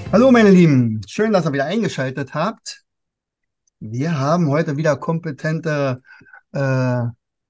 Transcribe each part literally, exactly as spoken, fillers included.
Hallo meine Lieben, schön, dass ihr wieder eingeschaltet habt. Wir haben heute wieder kompetente äh,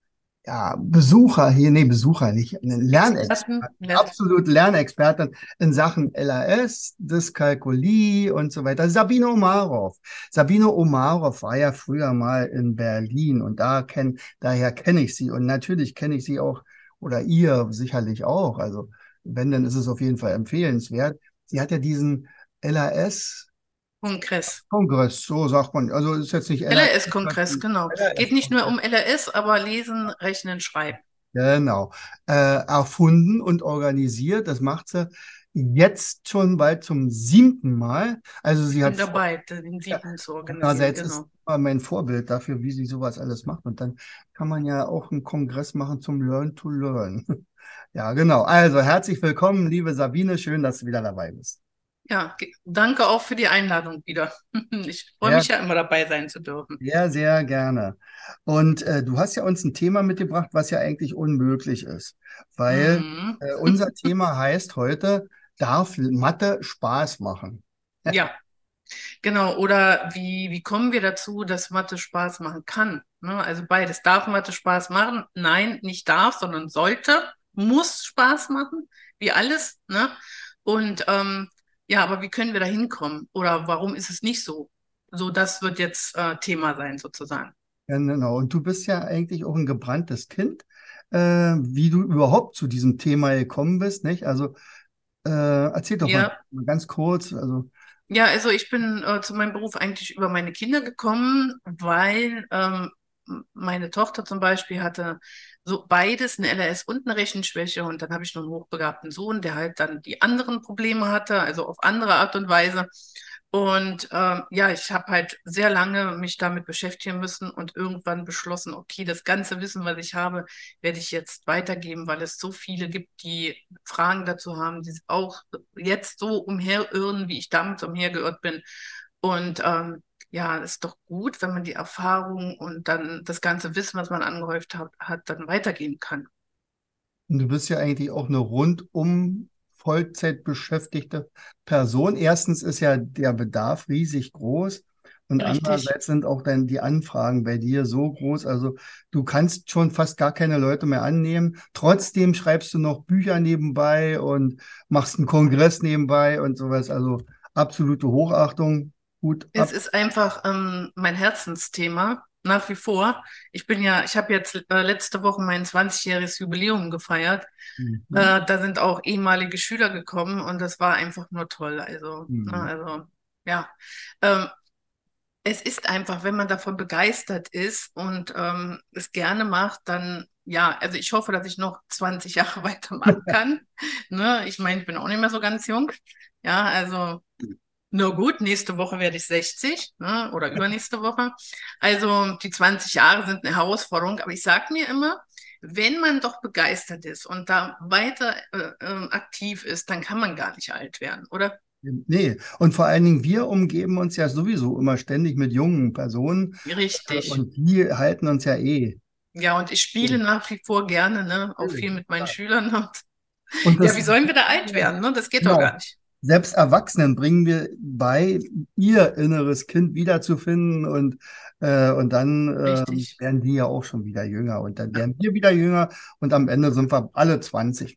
ja, Besucher hier, nee, Besucher nicht, Experten, Lernexperten, ja, absolut Lernexperten in Sachen L A S, Dyskalkulie und so weiter. Sabine Omarov. Sabine Omarov war ja früher mal in Berlin und da kenn, daher kenne ich sie und natürlich kenne ich sie auch oder ihr sicherlich auch. Also wenn, dann ist es auf jeden Fall empfehlenswert. Sie hat ja diesen L A S Kongress. Kongress, so sagt man. Also ist jetzt nicht L A S, L R S-Kongress, sondern genau. Geht nicht nur L A S-Kongress. um L R S, aber Lesen, Rechnen, Schreiben. Genau. Äh, erfunden und organisiert. Das macht sie jetzt schon bald zum siebten Mal. Also Ich sie bin hat vor, dabei, den ja, siebten zu organisieren, einerseits ist genau. immer mein Vorbild dafür, wie sie sowas alles macht. Und dann kann man ja auch einen Kongress machen zum Learn to Learn. Ja, genau. Also herzlich willkommen, liebe Sabine. Schön, dass du wieder dabei bist. Ja, ge- danke auch für die Einladung wieder. Ich freue Ja, mich ja immer dabei sein zu dürfen. sehr, sehr gerne. Und äh, du hast ja uns ein Thema mitgebracht, was ja eigentlich unmöglich ist, weil Mhm. äh, unser Thema heißt heute, darf Mathe Spaß machen? Ja, genau. Oder wie, wie kommen wir dazu, dass Mathe Spaß machen kann? Ne? Also beides. Darf Mathe Spaß machen? Nein, nicht darf, sondern sollte, muss Spaß machen, wie alles. Ne? Und ähm, ja, aber wie können wir da hinkommen? Oder warum ist es nicht so? So, das wird jetzt äh, Thema sein, sozusagen. Ja, genau. Und du bist ja eigentlich auch ein gebranntes Kind, äh, wie du überhaupt zu diesem Thema gekommen bist, nicht? Also äh, erzähl doch mal Ja, ganz kurz. Also, ja, also ich bin äh, zu meinem Beruf eigentlich über meine Kinder gekommen, weil ähm, m- meine Tochter zum Beispiel hatte so beides, eine L R S und eine Rechenschwäche. Und dann habe ich noch einen hochbegabten Sohn, der halt dann die anderen Probleme hatte, also auf andere Art und Weise. Und ähm, ja, ich habe halt sehr lange mich damit beschäftigen müssen und irgendwann beschlossen, okay, das ganze Wissen, was ich habe, werde ich jetzt weitergeben, weil es so viele gibt, die Fragen dazu haben, die auch jetzt so umherirren, wie ich damals umhergeirrt bin. Und ähm, ja, ist doch gut, wenn man die Erfahrung und dann das ganze Wissen, was man angehäuft hat, hat dann weitergeben kann. und du bist ja eigentlich auch eine rundum Vollzeit beschäftigte Person. Erstens ist ja der Bedarf riesig groß und Richtig. andererseits sind auch dann die Anfragen bei dir so groß. Also du kannst schon fast gar keine Leute mehr annehmen. Trotzdem schreibst du noch Bücher nebenbei und machst einen Kongress nebenbei und sowas. Also absolute Hochachtung. Hut Es ab. ist einfach ähm, mein Herzensthema nach wie vor. Ich bin ja, ich habe jetzt äh, letzte Woche mein zwanzigjähriges Jubiläum gefeiert. Mhm. Äh, da sind auch ehemalige Schüler gekommen und das war einfach nur toll. Also, ne, Mhm. also ja. Ähm, Es ist einfach, wenn man davon begeistert ist und ähm, es gerne macht, dann ja, also ich hoffe, dass ich noch zwanzig Jahre weitermachen kann. Ne? Ich meine, ich bin auch nicht mehr so ganz jung. Ja, also nur gut, nächste Woche werde ich sechzig, ne? Oder übernächste Woche. Also die zwanzig Jahre sind eine Herausforderung, aber ich sage mir immer, wenn man doch begeistert ist und da weiter äh, ähm, aktiv ist, dann kann man gar nicht alt werden, oder? Nee, und vor allen Dingen, wir umgeben uns ja sowieso immer ständig mit jungen Personen äh, Richtig. und die halten uns ja eh. Ja, und ich spiele So, nach wie vor gerne, ne? Auch viel natürlich. mit meinen Ja. Schülern. Und Und ja, das, wie sollen wir da alt werden, ne? Das geht doch gar genau, nicht. selbst Erwachsenen bringen wir bei, ihr inneres Kind wiederzufinden und, äh, und dann ähm, Richtig. werden die ja auch schon wieder jünger und dann werden wir wieder jünger und am Ende sind wir alle zwanzig.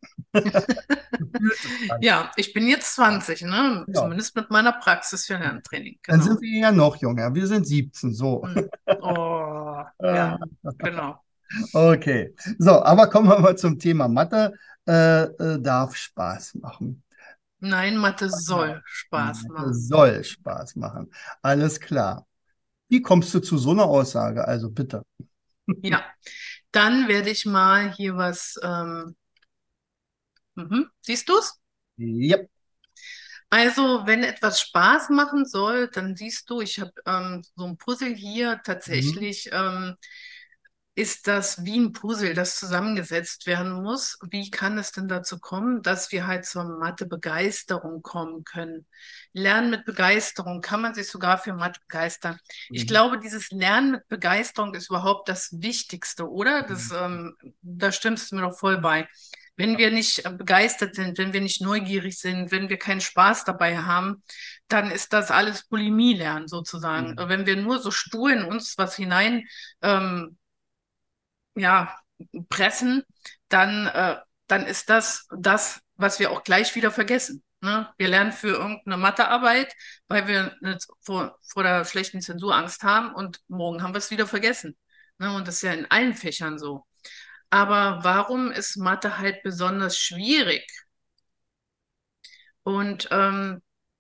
Gefühlte zwanzig. Ja, ich bin jetzt zwanzig, ne? Genau. Zumindest mit meiner Praxis für Lerntraining, Dann genau. sind wir ja noch jünger. Wir sind siebzehn, so. Hm. Oh, Äh, ja, genau. Okay, so, aber kommen wir mal zum Thema Mathe. Äh, äh, darf Spaß machen. Nein, Mathe Ja. soll Spaß Mathe machen. soll Spaß machen. Alles klar. Wie kommst du zu so einer Aussage? Also bitte. Ja, dann werde ich mal hier was. Ähm, mhm. Siehst du's? Yep. Also, wenn etwas Spaß machen soll, dann siehst du, ich habe ähm, so ein Puzzle hier Mhm. tatsächlich. Ähm, ist das wie ein Puzzle, das zusammengesetzt werden muss. Wie kann es denn dazu kommen, dass wir halt zur Mathe-Begeisterung kommen können? Lernen mit Begeisterung, kann man sich sogar für Mathe begeistern? Ich Mhm. glaube, dieses Lernen mit Begeisterung ist überhaupt das Wichtigste, oder? Das, ähm, da stimmst du mir doch voll bei. Wenn wir nicht äh, begeistert sind, wenn wir nicht neugierig sind, wenn wir keinen Spaß dabei haben, dann ist das alles Bulimie lernen sozusagen. Mhm. Wenn wir nur so stur in uns was hinein ähm, ja, pressen, dann, äh, dann ist das das, was wir auch gleich wieder vergessen. Ne? Wir lernen für irgendeine Mathearbeit, weil wir eine, vor, vor der schlechten Zensur Angst haben und morgen haben wir es wieder vergessen. Ne? Und das ist ja in allen Fächern so. Aber warum ist Mathe halt besonders schwierig? Und ähm,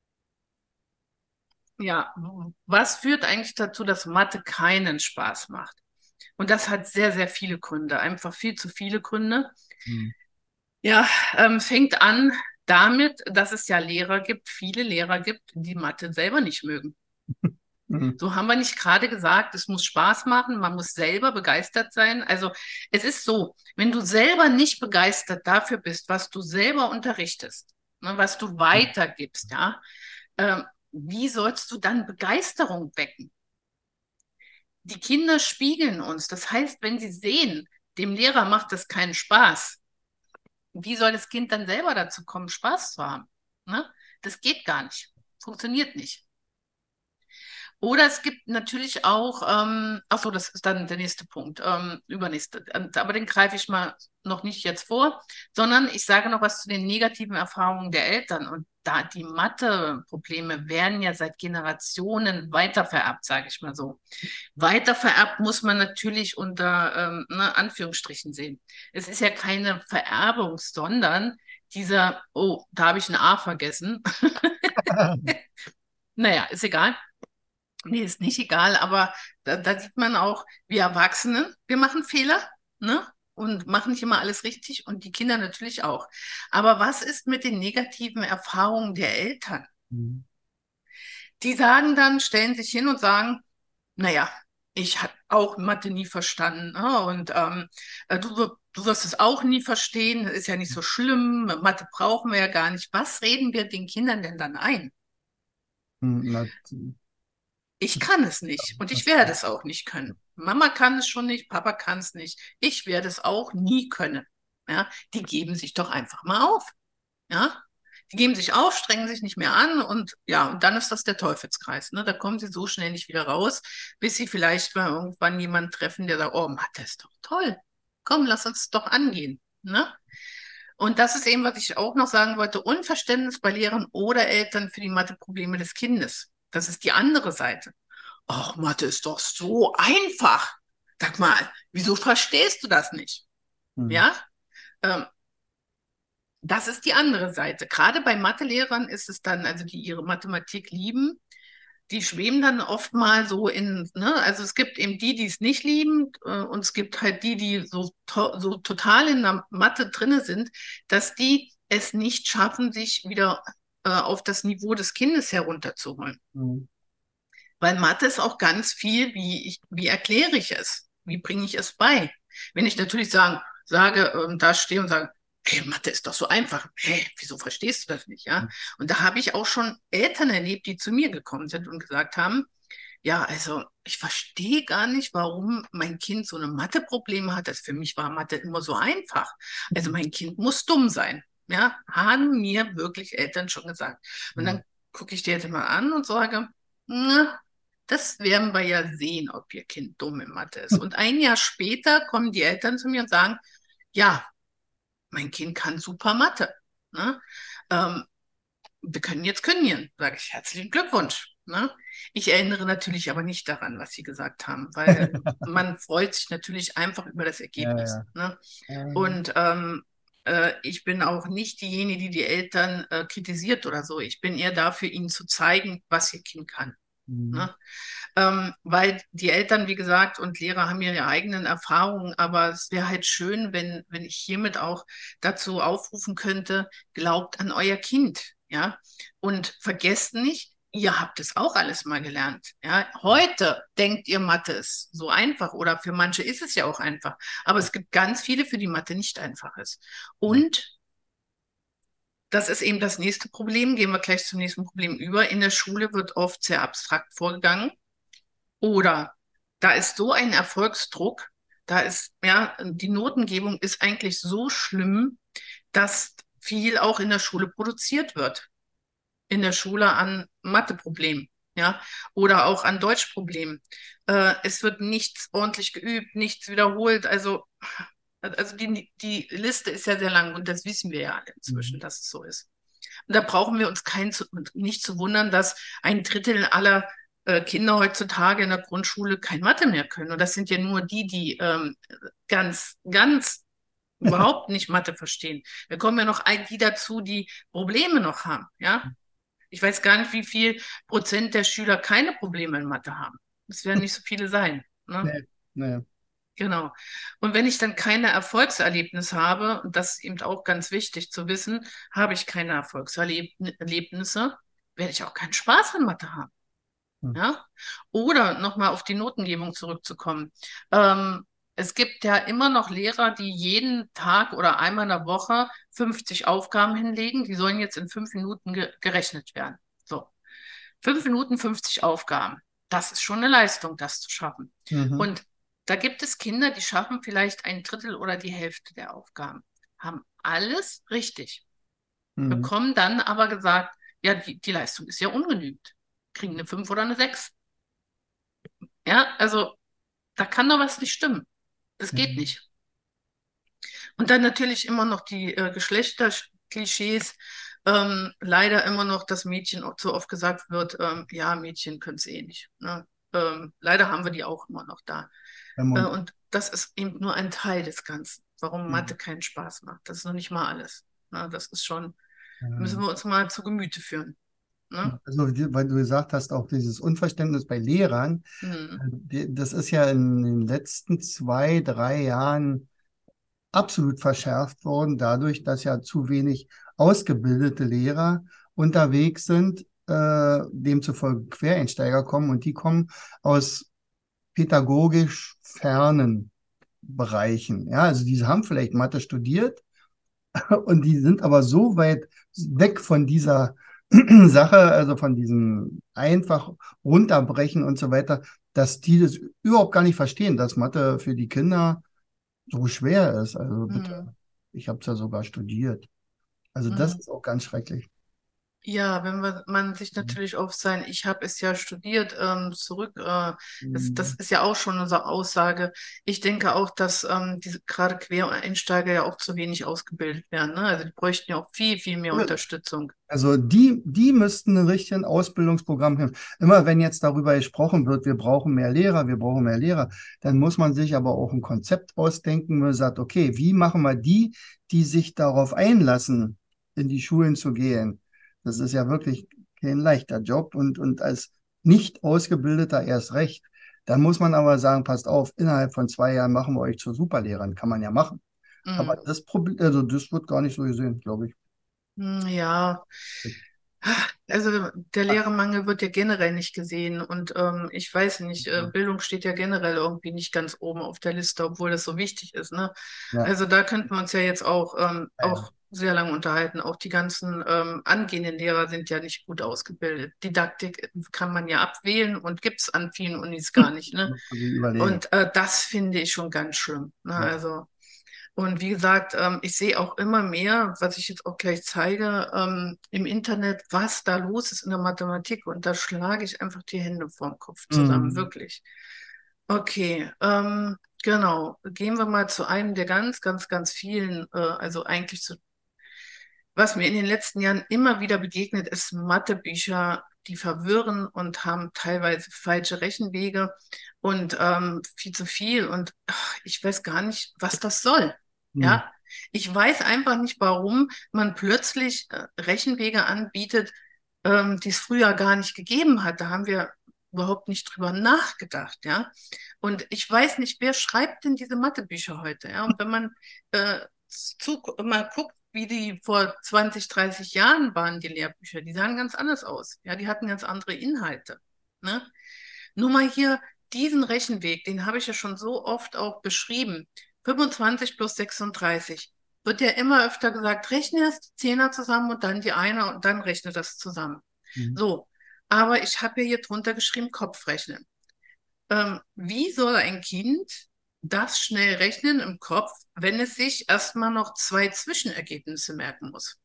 ja, was führt eigentlich dazu, dass Mathe keinen Spaß macht? Und das hat sehr, sehr viele Gründe, einfach viel zu viele Gründe. Mhm. Ja, ähm, fängt an damit, dass es ja Lehrer gibt, viele Lehrer gibt, die Mathe selber nicht mögen. Mhm. So haben wir nicht gerade gesagt, es muss Spaß machen, man muss selber begeistert sein. Also es ist so, wenn du selber nicht begeistert dafür bist, was du selber unterrichtest, ne, was du weitergibst, ja, ähm, wie sollst du dann Begeisterung wecken? Die Kinder spiegeln uns. Das heißt, wenn sie sehen, dem Lehrer macht das keinen Spaß, wie soll das Kind dann selber dazu kommen, Spaß zu haben? Ne? Das geht gar nicht. Funktioniert nicht. Oder es gibt natürlich auch, ähm, ach so, das ist dann der nächste Punkt, ähm, übernächste, Und- aber den greife ich mal noch nicht jetzt vor, sondern ich sage noch was zu den negativen Erfahrungen der Eltern. Und da die Mathe-Probleme werden ja seit Generationen weitervererbt, sage ich mal so. Weitervererbt muss man natürlich unter ähm, ne, Anführungsstrichen sehen. Es ist ja keine Vererbung, sondern dieser, oh, da habe ich ein A vergessen. Naja, ist egal. Nee, ist nicht egal, aber da, da sieht man auch, wir Erwachsene, wir machen Fehler, ne? Und machen nicht immer alles richtig und die Kinder natürlich auch. Aber was ist mit den negativen Erfahrungen der Eltern? Mhm. Die sagen dann, stellen sich hin und sagen, naja, ich habe auch Mathe nie verstanden, ne? Und ähm, äh, du, wir- du wirst es auch nie verstehen, ist ja nicht so schlimm, Mathe brauchen wir ja gar nicht. Was reden wir den Kindern denn dann ein? Mhm. Na, Ich kann es nicht und ich das, werde es auch nicht können. Mama kann es schon nicht, Papa kann es nicht. Ich werde es auch nie können. Ja, die geben sich doch einfach mal auf. Ja, die geben sich auf, strengen sich nicht mehr an und ja, und dann ist das der Teufelskreis. Ne? Da kommen sie so schnell nicht wieder raus, bis sie vielleicht mal irgendwann jemanden treffen, der sagt, oh, Mathe ist doch toll. Komm, lass uns doch angehen. Ne? Und das ist eben, was ich auch noch sagen wollte, Unverständnis bei Lehrern oder Eltern für die Matheprobleme des Kindes. Das ist die andere Seite. Ach, Mathe ist doch so einfach. Sag mal, wieso verstehst du das nicht? mhm. Ja, ähm, das ist die andere Seite. Gerade bei Mathelehrern ist es dann, also die ihre Mathematik lieben, die schweben dann oft mal so in, ne, also es gibt eben die, die es nicht lieben, äh, und es gibt halt die, die so, to so total in der Mathe drinne sind, dass die es nicht schaffen, sich wieder äh, auf das Niveau des Kindes herunterzuholen. Mhm. Weil Mathe ist auch ganz viel, wie ich, wie erkläre ich es? Wie bringe ich es bei? Wenn ich natürlich sagen, sage, ähm, da stehe und sage, hey, Mathe ist doch so einfach. Hey, wieso verstehst du das nicht? Ja? Und da habe ich auch schon Eltern erlebt, die zu mir gekommen sind und gesagt haben, ja, also ich verstehe gar nicht, warum mein Kind so eine Mathe-Probleme hat. Das für mich war Mathe immer so einfach. Also mein Kind muss dumm sein. Ja, haben mir wirklich Eltern schon gesagt. Und Mhm. dann gucke ich die Eltern mal an und sage, na, das werden wir ja sehen, ob Ihr Kind dumm in Mathe ist. Und ein Jahr später kommen die Eltern zu mir und sagen, ja, mein Kind kann super Mathe. Ne? Ähm, wir können jetzt kündigen. Sage ich herzlichen Glückwunsch. Ne? Ich erinnere natürlich aber nicht daran, was Sie gesagt haben, weil man freut sich natürlich einfach über das Ja, Ergebnis. ja. Ne? Ähm, Und ähm, äh, ich bin auch nicht diejenige, die die Eltern äh, kritisiert oder so. Ich bin eher dafür, ihnen zu zeigen, was ihr Kind kann. mhm. Ne? Ähm, weil die Eltern, wie gesagt, und Lehrer haben ihre eigenen Erfahrungen, aber es wäre halt schön, wenn, wenn ich hiermit auch dazu aufrufen könnte, glaubt an euer Kind, ja, und vergesst nicht, ihr habt es auch alles mal gelernt, ja. Heute denkt ihr, Mathe ist so einfach oder für manche ist es ja auch einfach, aber es gibt ganz viele, für die Mathe nicht einfach ist. Ja. Und das ist eben das nächste Problem. Gehen wir gleich zum nächsten Problem über. In der Schule wird oft sehr abstrakt vorgegangen oder da ist so ein Erfolgsdruck, Da ist, ja, die Notengebung ist eigentlich so schlimm, dass viel auch in der Schule produziert wird. In der Schule an Matheproblemen, ja, oder auch an Deutschproblemen. Äh, es wird nichts ordentlich geübt, nichts wiederholt. Also, also die, die Liste ist ja sehr lang und das wissen wir ja alle inzwischen, Mhm. dass es so ist. Und da brauchen wir uns kein, zu- nicht zu wundern, dass ein Drittel aller äh, Kinder heutzutage in der Grundschule kein Mathe mehr können. Und das sind ja nur die, die ähm, ganz, ganz überhaupt nicht Mathe verstehen. Wir kommen ja noch all die dazu, die Probleme noch haben, ja. Ich weiß gar nicht, wie viel Prozent der Schüler keine Probleme in Mathe haben. Das werden nicht so viele sein, ne? Nee, nee. Genau. Und wenn ich dann keine Erfolgserlebnisse habe, und das ist eben auch ganz wichtig zu wissen, habe ich keine Erfolgserlebnisse, werde ich auch keinen Spaß an Mathe haben. Hm. Ja? Oder nochmal auf die Notengebung zurückzukommen. Ähm, es gibt ja immer noch Lehrer, die jeden Tag oder einmal in der Woche fünfzig Aufgaben hinlegen. Die sollen jetzt in fünf Minuten ge gerechnet werden. So, fünf Minuten, fünfzig Aufgaben. Das ist schon eine Leistung, das zu schaffen. Mhm. Und da gibt es Kinder, die schaffen vielleicht ein Drittel oder die Hälfte der Aufgaben, haben alles richtig, Mhm. bekommen dann aber gesagt, ja, die, die Leistung ist ja ungenügend, kriegen eine fünf oder eine sechs. Ja, also da kann doch was nicht stimmen. Das geht Mhm. nicht. Und dann natürlich immer noch die äh, Geschlechterklischees. Ähm, leider immer noch, dass Mädchen auch so oft gesagt wird, ähm, ja, Mädchen können es eh nicht. Ne? Ähm, leider haben wir die auch immer noch da. Beim Äh, Mund. und das ist eben nur ein Teil des Ganzen, warum Mhm. Mathe keinen Spaß macht. Das ist noch nicht mal alles. Ne? Das ist schon, müssen Ja. wir uns mal zu Gemüte führen. Ne? Also, die- weil du gesagt hast, auch dieses Unverständnis bei Lehrern, Hm. äh, die- das ist ja in den letzten zwei, drei Jahren absolut verschärft worden, dadurch, dass ja zu wenig ausgebildete Lehrer unterwegs sind, äh, demzufolge Quereinsteiger kommen und die kommen aus pädagogisch fernen Bereichen. Ja, also die haben vielleicht Mathe studiert und die sind aber so weit weg von dieser Sache, also von diesem einfach runterbrechen und so weiter, dass die das überhaupt gar nicht verstehen, dass Mathe für die Kinder so schwer ist. Also bitte, Hm. ich habe es ja sogar studiert. Also das Hm. ist auch ganz schrecklich. Ja, wenn man, man sich natürlich auf sein, ich habe es ja studiert, ähm, zurück, äh, das, das Mhm. ist ja auch schon unsere Aussage. Ich denke auch, dass ähm, diese gerade Quereinsteiger ja auch zu wenig ausgebildet werden. Ne? Also die bräuchten ja auch viel, viel mehr Unterstützung. Also die, die müssten ein richtiges Ausbildungsprogramm haben. Immer wenn jetzt darüber gesprochen wird, wir brauchen mehr Lehrer, wir brauchen mehr Lehrer, dann muss man sich aber auch ein Konzept ausdenken, wo man sagt, okay, wie machen wir die, die sich darauf einlassen, in die Schulen zu gehen? Das ist ja wirklich kein leichter Job und, und als nicht Ausgebildeter erst recht. Dann muss man aber sagen, passt auf, innerhalb von zwei Jahren machen wir euch zu Superlehrern. Kann man ja machen. Aber Hm. das Problem, also das wird gar nicht so gesehen, glaube ich. Hm, ja, also der Lehrermangel wird ja generell nicht gesehen und ähm, ich weiß nicht, äh, Bildung steht ja generell irgendwie nicht ganz oben auf der Liste, obwohl das so wichtig ist, ne? Ja, Also da könnten wir uns ja jetzt auch, ähm, ja, ja. auch sehr lange unterhalten. Auch die ganzen ähm, angehenden Lehrer sind ja nicht gut ausgebildet. Didaktik kann man ja abwählen und gibt es an vielen Unis gar nicht, ne? Muss man sich überlegen. Und äh, das finde ich schon ganz schlimm, ne? Ja. Also und wie gesagt, ähm, ich sehe auch immer mehr, was ich jetzt auch gleich zeige, ähm, im Internet, was da los ist in der Mathematik. Und da schlage ich einfach die Hände vorm Kopf zusammen, Mhm. wirklich. Okay, ähm, genau. Gehen wir mal zu einem der ganz, ganz, ganz vielen, äh, also eigentlich zu, was mir in den letzten Jahren immer wieder begegnet, ist Mathebücher, die verwirren und haben teilweise falsche Rechenwege und ähm, viel zu viel. Und ach, ich weiß gar nicht, was das soll. Mhm. Ja, ich weiß einfach nicht, warum man plötzlich äh, Rechenwege anbietet, ähm, die es früher gar nicht gegeben hat. Da haben wir überhaupt nicht drüber nachgedacht, ja. Und ich weiß nicht, wer schreibt denn diese Mathebücher heute, ja? Und wenn man äh, zu, mal guckt, wie die vor zwanzig, dreißig Jahren waren, die Lehrbücher, die sahen ganz anders aus. Ja, die hatten ganz andere Inhalte. Ne? Nur mal hier diesen Rechenweg, den habe ich ja schon so oft auch beschrieben. fünfundzwanzig plus sechsunddreißig. Wird ja immer öfter gesagt, rechne erst die Zehner zusammen und dann die Einer und dann rechne das zusammen. Mhm. So, aber ich habe ja hier drunter geschrieben, Kopfrechnen. Ähm, wie soll ein Kind das schnell rechnen im Kopf, wenn es sich erstmal noch zwei Zwischenergebnisse merken muss.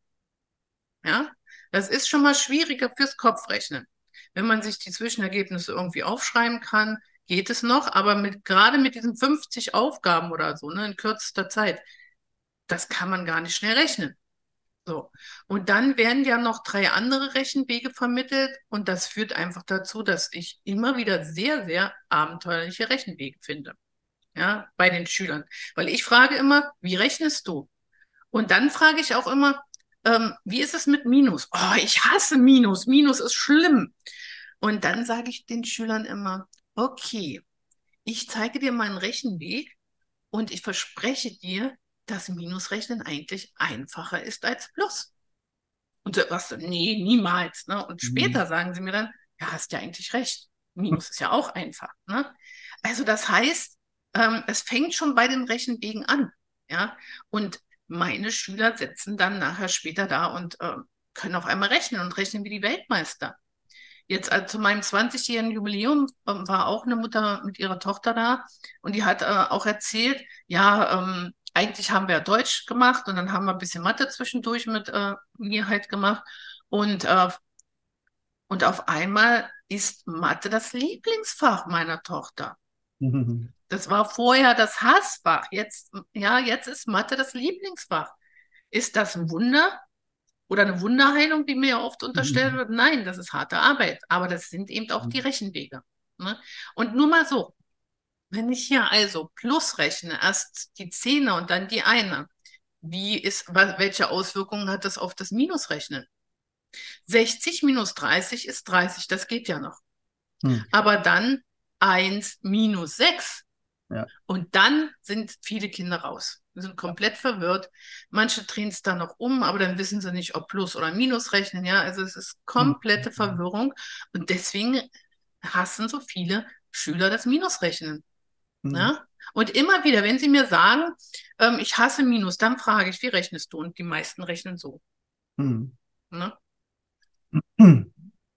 Ja, das ist schon mal schwieriger fürs Kopfrechnen. Wenn man sich die Zwischenergebnisse irgendwie aufschreiben kann, geht es noch, aber mit, gerade mit diesen fünfzig Aufgaben oder so, ne, in kürzester Zeit, das kann man gar nicht schnell rechnen. So. Und dann werden ja noch drei andere Rechenwege vermittelt und das führt einfach dazu, dass ich immer wieder sehr, sehr abenteuerliche Rechenwege finde. Ja, bei den Schülern. Weil ich frage immer, wie rechnest du? Und dann frage ich auch immer, ähm, wie ist es mit Minus? Oh, ich hasse Minus. Minus ist schlimm. Und dann sage ich den Schülern immer, okay, ich zeige dir meinen Rechenweg und ich verspreche dir, dass Minusrechnen eigentlich einfacher ist als Plus. Und so was, nee, niemals. Ne? Und Mhm. später sagen sie mir dann, ja, hast ja eigentlich recht. Minus ist ja auch einfach. Ne? Also das heißt, ähm, es fängt schon bei den Rechenwegen an. Ja? Und meine Schüler sitzen dann nachher später da und äh, können auf einmal rechnen und rechnen wie die Weltmeister. Jetzt äh, zu meinem zwanzigjährigen Jubiläum äh, war auch eine Mutter mit ihrer Tochter da und die hat äh, auch erzählt, ja, ähm, eigentlich haben wir ja Deutsch gemacht und dann haben wir ein bisschen Mathe zwischendurch mit äh, mir halt gemacht und, äh, und auf einmal ist Mathe das Lieblingsfach meiner Tochter. Mhm. Das war vorher das Hassfach. Jetzt, ja, jetzt ist Mathe das Lieblingsfach. Ist das ein Wunder? Oder eine Wunderheilung, die mir ja oft unterstellt Mhm. wird. Nein, das ist harte Arbeit. Aber das sind eben auch die Rechenwege. Ne? Und nur mal so, wenn ich hier also plus rechne, erst die Zehner und dann die Einer, wie ist, welche Auswirkungen hat das auf das Minusrechnen? sechzig minus dreißig ist dreißig, das geht ja noch. Mhm. Aber dann eins minus sechs. Ja. Und dann sind viele Kinder raus. Sie sind komplett verwirrt. Manche drehen es dann noch um, aber dann wissen sie nicht, ob Plus oder Minus rechnen. Ja, also es ist komplette Mhm. Verwirrung. Und deswegen hassen so viele Schüler das Minusrechnen. Mhm. Ja? Und immer wieder, wenn sie mir sagen, ähm, ich hasse Minus, dann frage ich, wie rechnest du? Und die meisten rechnen so. Mhm. Ne? Mhm.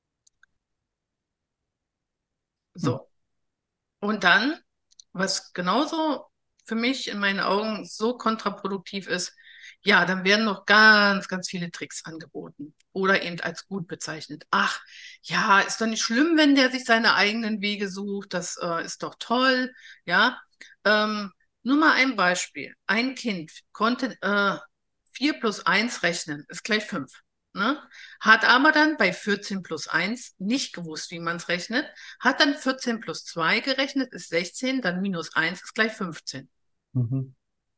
So. Und dann, was genauso für mich in meinen Augen so kontraproduktiv ist, ja, dann werden noch ganz, ganz viele Tricks angeboten oder eben als gut bezeichnet. Ach, ja, ist doch nicht schlimm, wenn der sich seine eigenen Wege sucht. Das äh, ist doch toll. Ja, ähm, nur mal ein Beispiel. Ein Kind konnte äh, vier plus eins rechnen, ist gleich fünf. Ne? Hat aber dann bei vierzehn plus eins nicht gewusst, wie man es rechnet, hat dann vierzehn plus zwei gerechnet, ist sechzehn, dann minus eins ist gleich fünfzehn. Mhm.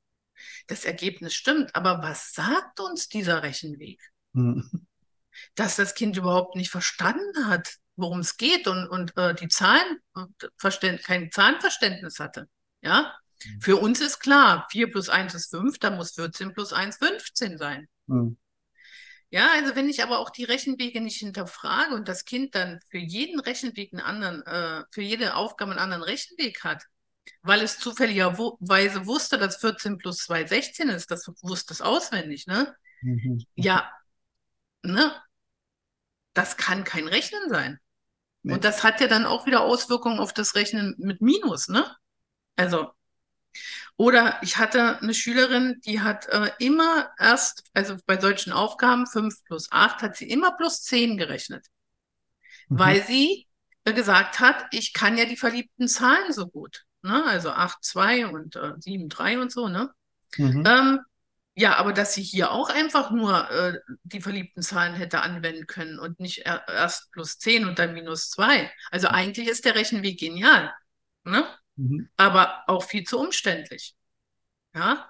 Das Ergebnis stimmt, aber was sagt uns dieser Rechenweg? Mhm. Dass das Kind überhaupt nicht verstanden hat, worum es geht und, und äh, die Zahlen, äh, kein Zahlenverständnis hatte. Ja? Für uns ist klar, vier plus eins ist fünf, dann muss vierzehn plus eins fünfzehn sein. Mhm. Ja, also wenn ich aber auch die Rechenwege nicht hinterfrage und das Kind dann für jeden Rechenweg einen anderen, äh, für jede Aufgabe einen anderen Rechenweg hat, weil es zufälligerweise wusste, dass vierzehn plus zwei sechzehn ist, das wusste es auswendig, ne? Mhm. Ja, ne? Das kann kein Rechnen sein. Und Nee. das hat ja dann auch wieder Auswirkungen auf das Rechnen mit Minus, ne? Also, oder ich hatte eine Schülerin, die hat äh, immer erst, also bei solchen Aufgaben fünf plus acht, hat sie immer plus zehn gerechnet, Mhm. weil sie äh, gesagt hat, ich kann ja die verliebten Zahlen so gut. Ne? Also acht zwei und äh, sieben drei und so, ne? Mhm. Ähm, ja, aber dass sie hier auch einfach nur äh, die verliebten Zahlen hätte anwenden können und nicht er erst plus zehn und dann minus zwei. Also eigentlich ist der Rechenweg genial, ne? Mhm. Aber auch viel zu umständlich. Ja,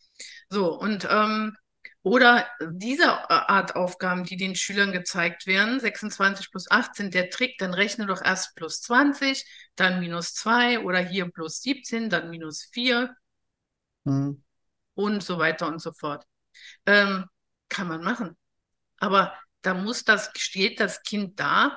so und ähm, oder diese Art Aufgaben, die den Schülern gezeigt werden, sechsundzwanzig plus achtzehn, der Trick, dann rechne doch erst plus zwanzig, dann minus zwei oder hier plus siebzehn, dann minus vier Mhm. und so weiter und so fort. Ähm, kann man machen. Aber da muss das, steht das Kind da,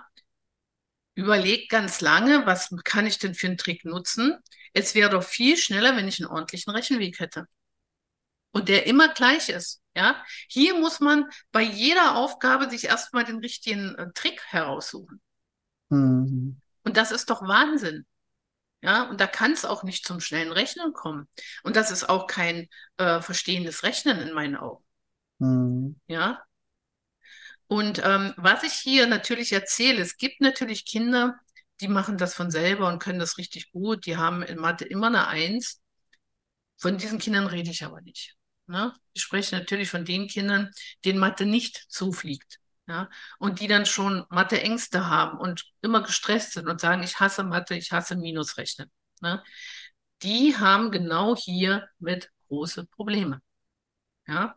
überlegt ganz lange, was kann ich denn für einen Trick nutzen? Es wäre doch viel schneller, wenn ich einen ordentlichen Rechenweg hätte. Und der immer gleich ist. Ja, hier muss man bei jeder Aufgabe sich erstmal den richtigen äh, Trick heraussuchen. Mhm. Und das ist doch Wahnsinn. Ja, und da kann es auch nicht zum schnellen Rechnen kommen. Und das ist auch kein äh, verstehendes Rechnen in meinen Augen. Mhm. Ja, und ähm, was ich hier natürlich erzähle, es gibt natürlich Kinder, die machen das von selber und können das richtig gut. Die haben in Mathe immer eine Eins. Von diesen Kindern rede ich aber nicht. Ne? Ich spreche natürlich von den Kindern, denen Mathe nicht zufliegt. Ja? Und die dann schon Mathe-Ängste haben und immer gestresst sind und sagen, ich hasse Mathe, ich hasse Minusrechnen. Ne? Die haben genau hier mit große Probleme. Ja?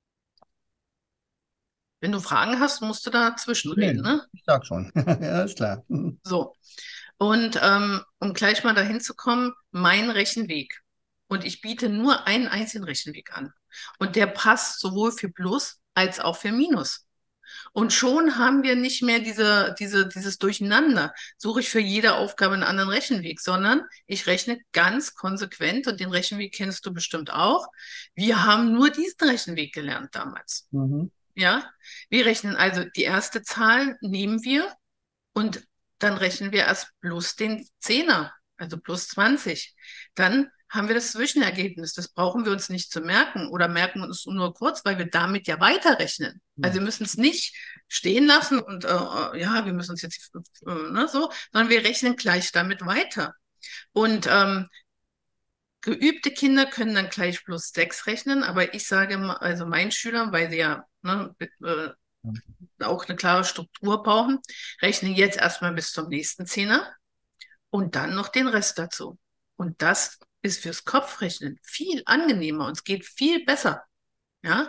Wenn du Fragen hast, musst du dazwischen reden. Nee, Ne? ich sag schon. Ja, ist klar. Mhm. So. Und ähm, um gleich mal dahin zu kommen, mein Rechenweg. Und ich biete nur einen einzigen Rechenweg an. Und der passt sowohl für Plus als auch für Minus. Und schon haben wir nicht mehr diese, diese, dieses Durcheinander. Suche ich für jede Aufgabe einen anderen Rechenweg, sondern ich rechne ganz konsequent und den Rechenweg kennst du bestimmt auch. Wir haben nur diesen Rechenweg gelernt damals. Mhm. Ja, wir rechnen also die erste Zahl nehmen wir und dann rechnen wir erst plus den Zehner, also plus zwanzig. Dann haben wir das Zwischenergebnis. Das brauchen wir uns nicht zu merken oder merken uns nur kurz, weil wir damit ja weiterrechnen. Also Ja. wir müssen es nicht stehen lassen und äh, äh, ja, wir müssen uns jetzt äh, ne, so, sondern wir rechnen gleich damit weiter. Und ähm, geübte Kinder können dann gleich plus sechs rechnen, aber ich sage mal, also meinen Schülern, weil sie ja ne, äh, auch eine klare Struktur brauchen, rechnen jetzt erstmal bis zum nächsten Zehner und dann noch den Rest dazu. Und das ist fürs Kopfrechnen viel angenehmer und es geht viel besser, ja,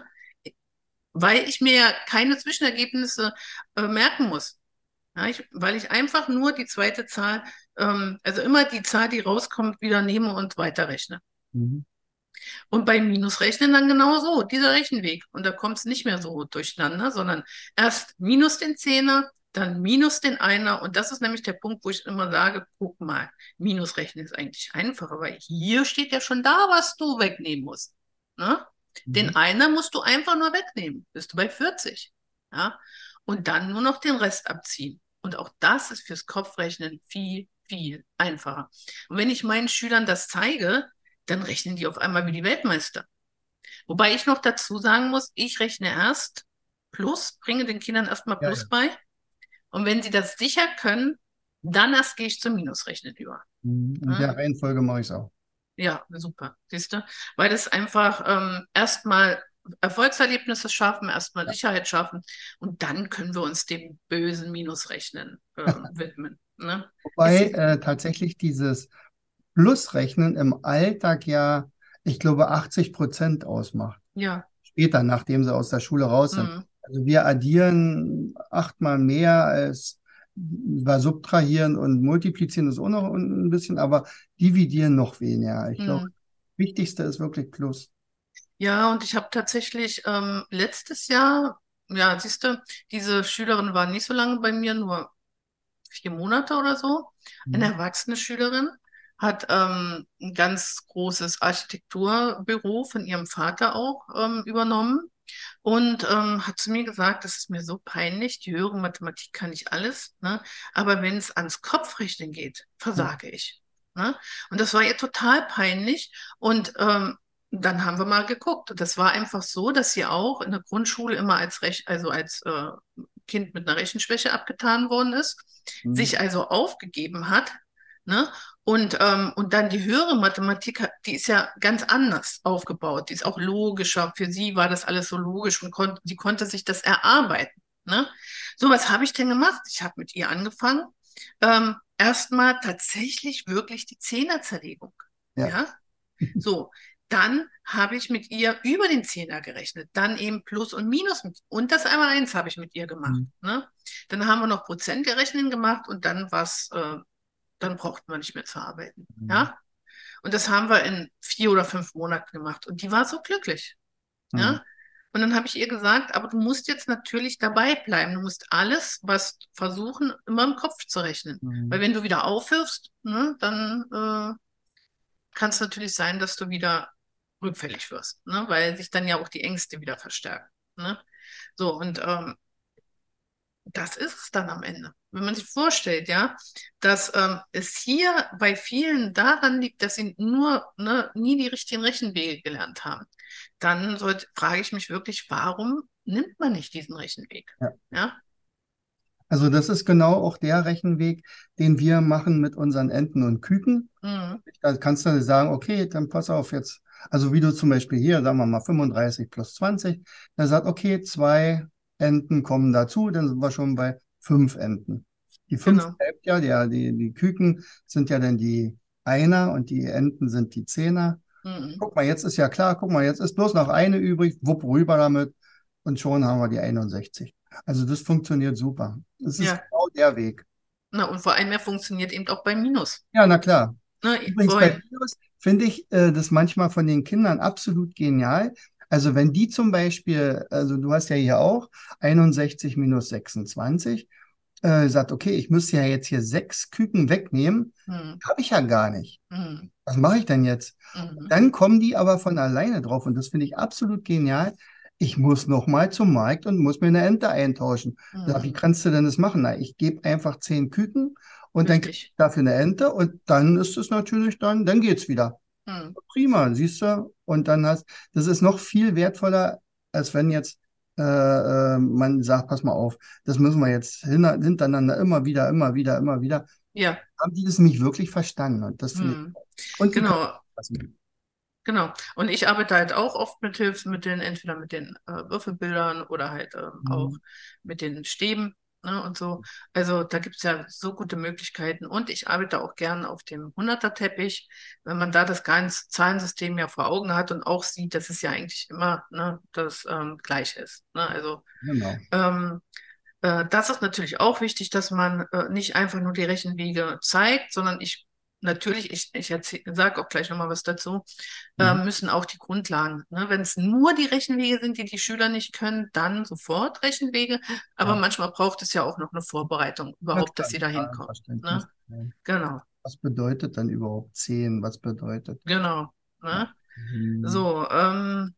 weil ich mir ja keine Zwischenergebnisse äh, merken muss. Ja, ich, weil ich einfach nur die zweite Zahl, ähm, also immer die Zahl, die rauskommt, wieder nehme und weiterrechne. Mhm. Und beim Minusrechnen dann genau so, dieser Rechenweg. Und da kommt es nicht mehr so durcheinander, sondern erst minus den Zehner, dann minus den Einer. Und das ist nämlich der Punkt, wo ich immer sage, guck mal, Minusrechnen ist eigentlich einfacher, weil hier steht ja schon da, was du wegnehmen musst. Ne? Mhm. Den Einer musst du einfach nur wegnehmen, bist du bei vierzig. Ja? Und dann nur noch den Rest abziehen. Und auch das ist fürs Kopfrechnen viel, viel einfacher. Und wenn ich meinen Schülern das zeige, dann rechnen die auf einmal wie die Weltmeister. Wobei ich noch dazu sagen muss, ich rechne erst Plus, bringe den Kindern erstmal Ja, Plus ja. bei. Und wenn sie das sicher können, dann erst gehe ich zum Minusrechnen über. Mhm. In Ja, der Reihenfolge mache ich es auch. ja, super, siehst du? Weil das einfach ähm, erstmal Erfolgserlebnisse schaffen, erstmal Ja. Sicherheit schaffen und dann können wir uns dem bösen Minusrechnen ähm, widmen. Ne? Ist, Wobei äh, tatsächlich dieses Plusrechnen im Alltag ja, ich glaube, achtzig Prozent ausmacht. ja, Später, nachdem sie aus der Schule raus sind. hm, Also wir addieren achtmal mehr als wir subtrahieren und multiplizieren ist auch noch ein bisschen, aber dividieren noch weniger. Ich glaube, hm. das Wichtigste ist wirklich Plus. Ja, und ich habe tatsächlich ähm, letztes Jahr, ja, siehst du, diese Schülerin war nicht so lange bei mir, nur vier Monate oder so. Eine Mhm. erwachsene Schülerin hat ähm, ein ganz großes Architekturbüro von ihrem Vater auch ähm, übernommen und ähm, hat zu mir gesagt, das ist mir so peinlich, die höhere Mathematik kann ich alles, ne? Aber wenn es ans Kopfrechnen geht, Ja. versage ich. Ne? Und das war ihr total peinlich. Und ähm, dann haben wir mal geguckt. Und das war einfach so, dass sie auch in der Grundschule immer als Rech also als äh, Kind mit einer Rechenschwäche abgetan worden ist, Mhm. sich also aufgegeben hat, ne? Und, ähm, und dann die höhere Mathematik, hat- die ist ja ganz anders aufgebaut. Die ist auch logischer. Für sie war das alles so logisch und kon sie konnte sich das erarbeiten. Ne? So, was habe ich denn gemacht? Ich habe mit ihr angefangen. Ähm, erstmal tatsächlich wirklich die Zehnerzerlegung. Ja. Ja, so. Dann habe ich mit ihr über den Zehner gerechnet. Dann eben Plus und Minus. Mit, und das einmal eins habe ich mit ihr gemacht. Mhm. Ne? Dann haben wir noch Prozentgerechnen gemacht und dann was, äh, dann brauchten wir nicht mehr zu arbeiten. Mhm. Ja? Und das haben wir in vier oder fünf Monaten gemacht. Und die war so glücklich. Mhm. Ja? Und dann habe ich ihr gesagt, aber du musst jetzt natürlich dabei bleiben. Du musst alles, was versuchen, immer im Kopf zu rechnen. Weil Mhm. wenn du wieder aufhörst, ne, dann äh, kann es natürlich sein, dass du wieder rückfällig wirst, ne? Weil sich dann ja auch die Ängste wieder verstärken. Ne? So, und ähm, Das ist es dann am Ende. Wenn man sich vorstellt, ja, dass ähm, es hier bei vielen daran liegt, dass sie nur ne, nie die richtigen Rechenwege gelernt haben, dann sollte, frage ich mich wirklich, warum nimmt man nicht diesen Rechenweg? Ja. Ja, Also das ist genau auch der Rechenweg, den wir machen mit unseren Enten und Küken. mhm. Da kannst du sagen, okay, dann pass auf jetzt. Also wie du zum Beispiel hier, sagen wir mal fünfunddreißig plus zwanzig, da sagt, okay, zwei Enten kommen dazu, dann sind wir schon bei fünf Enten. Die fünf Genau. bleibt ja, der, die, die Küken sind ja dann die Einer und die Enten sind die Zehner. Mhm. Guck mal, jetzt ist ja klar, guck mal, jetzt ist bloß noch eine übrig, wupp rüber damit und schon haben wir die einundsechzig. Also das funktioniert super. Das ist Ja, genau der Weg. na und vor allem, er funktioniert eben auch bei Minus. Ja, na klar. Ne, Übrigens bei vorhin, Videos finde ich äh, das manchmal von den Kindern absolut genial. Also wenn die zum Beispiel, also du hast ja hier auch einundsechzig minus sechsundzwanzig, äh, sagt, okay, ich müsste ja jetzt hier sechs Küken wegnehmen, mhm. habe ich ja gar nicht. Mhm. Was mache ich denn jetzt? Mhm. Dann kommen die aber von alleine drauf und das finde ich absolut genial. Ich muss noch mal zum Markt und muss mir eine Ente eintauschen. Ja, wie Mhm. kannst du denn das machen? Na, ich gebe einfach zehn Küken und dann kriege ich Richtig. dafür eine Ente und dann ist es natürlich dann, dann geht's wieder. Mhm. Prima, siehst du? Und dann hast, das ist noch viel wertvoller, als wenn jetzt äh, äh, man sagt, pass mal auf, das müssen wir jetzt hin, hintereinander immer wieder, immer wieder, immer wieder. Ja, Haben die das nämlich wirklich verstanden? Und das finde ich. mhm. Und die können Genau. passen. Genau. Und ich arbeite halt auch oft mit Hilfsmitteln, entweder mit den äh, Würfelbildern oder halt ähm, auch Mhm. mit den Stäben, ne, und so. Also da gibt es ja so gute Möglichkeiten. Und ich arbeite auch gern auf dem Hunderter-Teppich, wenn man da das ganze Zahlensystem ja vor Augen hat und auch sieht, dass es ja eigentlich immer ne, das ähm, Gleiche ist. Ne? Also Genau. ähm, äh, das ist natürlich auch wichtig, dass man äh, nicht einfach nur die Rechenwege zeigt, sondern ich natürlich, ich, ich sage auch gleich nochmal was dazu, äh, Mhm. müssen auch die Grundlagen. Ne? Wenn es nur die Rechenwege sind, die die Schüler nicht können, dann sofort Rechenwege. Aber Ja, manchmal braucht es ja auch noch eine Vorbereitung, na überhaupt, dass klar, sie da ja, hinkommen. Verständnis. Ne? Ja. Genau, Was bedeutet dann überhaupt zehn? Was bedeutet? genau. Ja. Ne? Mhm. So, ähm,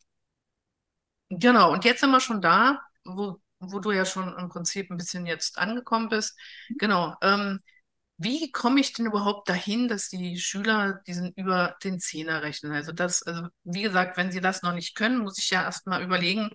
genau. Und jetzt sind wir schon da, wo, wo du ja schon im Prinzip ein bisschen jetzt angekommen bist. Genau. Ähm, Wie komme ich denn überhaupt dahin, dass die Schüler diesen über den Zehner rechnen? Also das, also wie gesagt, wenn sie das noch nicht können, muss ich ja erst mal überlegen,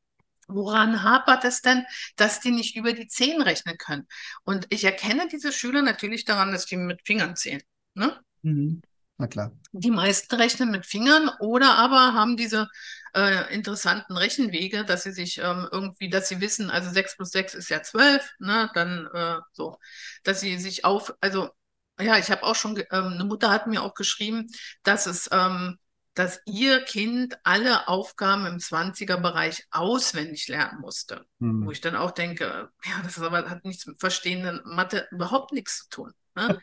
woran hapert es denn, dass die nicht über die Zehn rechnen können? Und ich erkenne diese Schüler natürlich daran, dass die mit Fingern zählen. Ne? Mhm. Na klar. Die meisten rechnen mit Fingern oder aber haben diese äh, interessanten Rechenwege, dass sie sich ähm, irgendwie, dass sie wissen, also sechs plus sechs ist ja zwölf, ne, dann äh, so, dass sie sich auf, also ja, ich habe auch schon, ge- ähm, eine Mutter hat mir auch geschrieben, dass es, ähm, dass ihr Kind alle Aufgaben im Zwanziger-Bereich auswendig lernen musste. Wo Mhm. ich dann auch denke, ja, das ist aber, hat nichts mit verstehenden Mathe überhaupt nichts zu tun. Ne?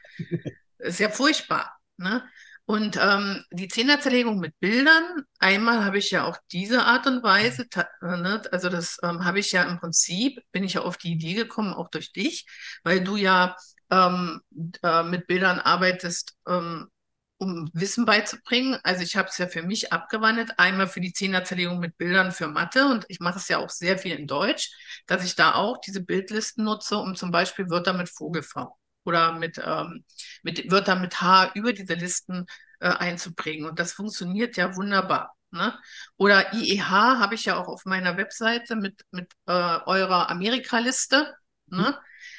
Ist ja furchtbar. Ne? Und ähm, die Zehnerzerlegung mit Bildern, einmal habe ich ja auch diese Art und Weise, ta- äh, ne? Also das ähm, habe ich ja im Prinzip, bin ich ja auf die Idee gekommen, auch durch dich, weil du ja ähm, äh, mit Bildern arbeitest, ähm, um Wissen beizubringen. Also ich habe es ja für mich abgewandelt, einmal für die Zehnerzerlegung mit Bildern für Mathe und ich mache es ja auch sehr viel in Deutsch, dass ich da auch diese Bildlisten nutze, um zum Beispiel Wörter mit Vogelfrau oder mit, ähm, mit Wörtern mit H über diese Listen äh, einzuprägen. Und das funktioniert ja wunderbar. Ne? Oder I E H habe ich ja auch auf meiner Webseite mit, mit äh, eurer Amerika-Liste. Ne?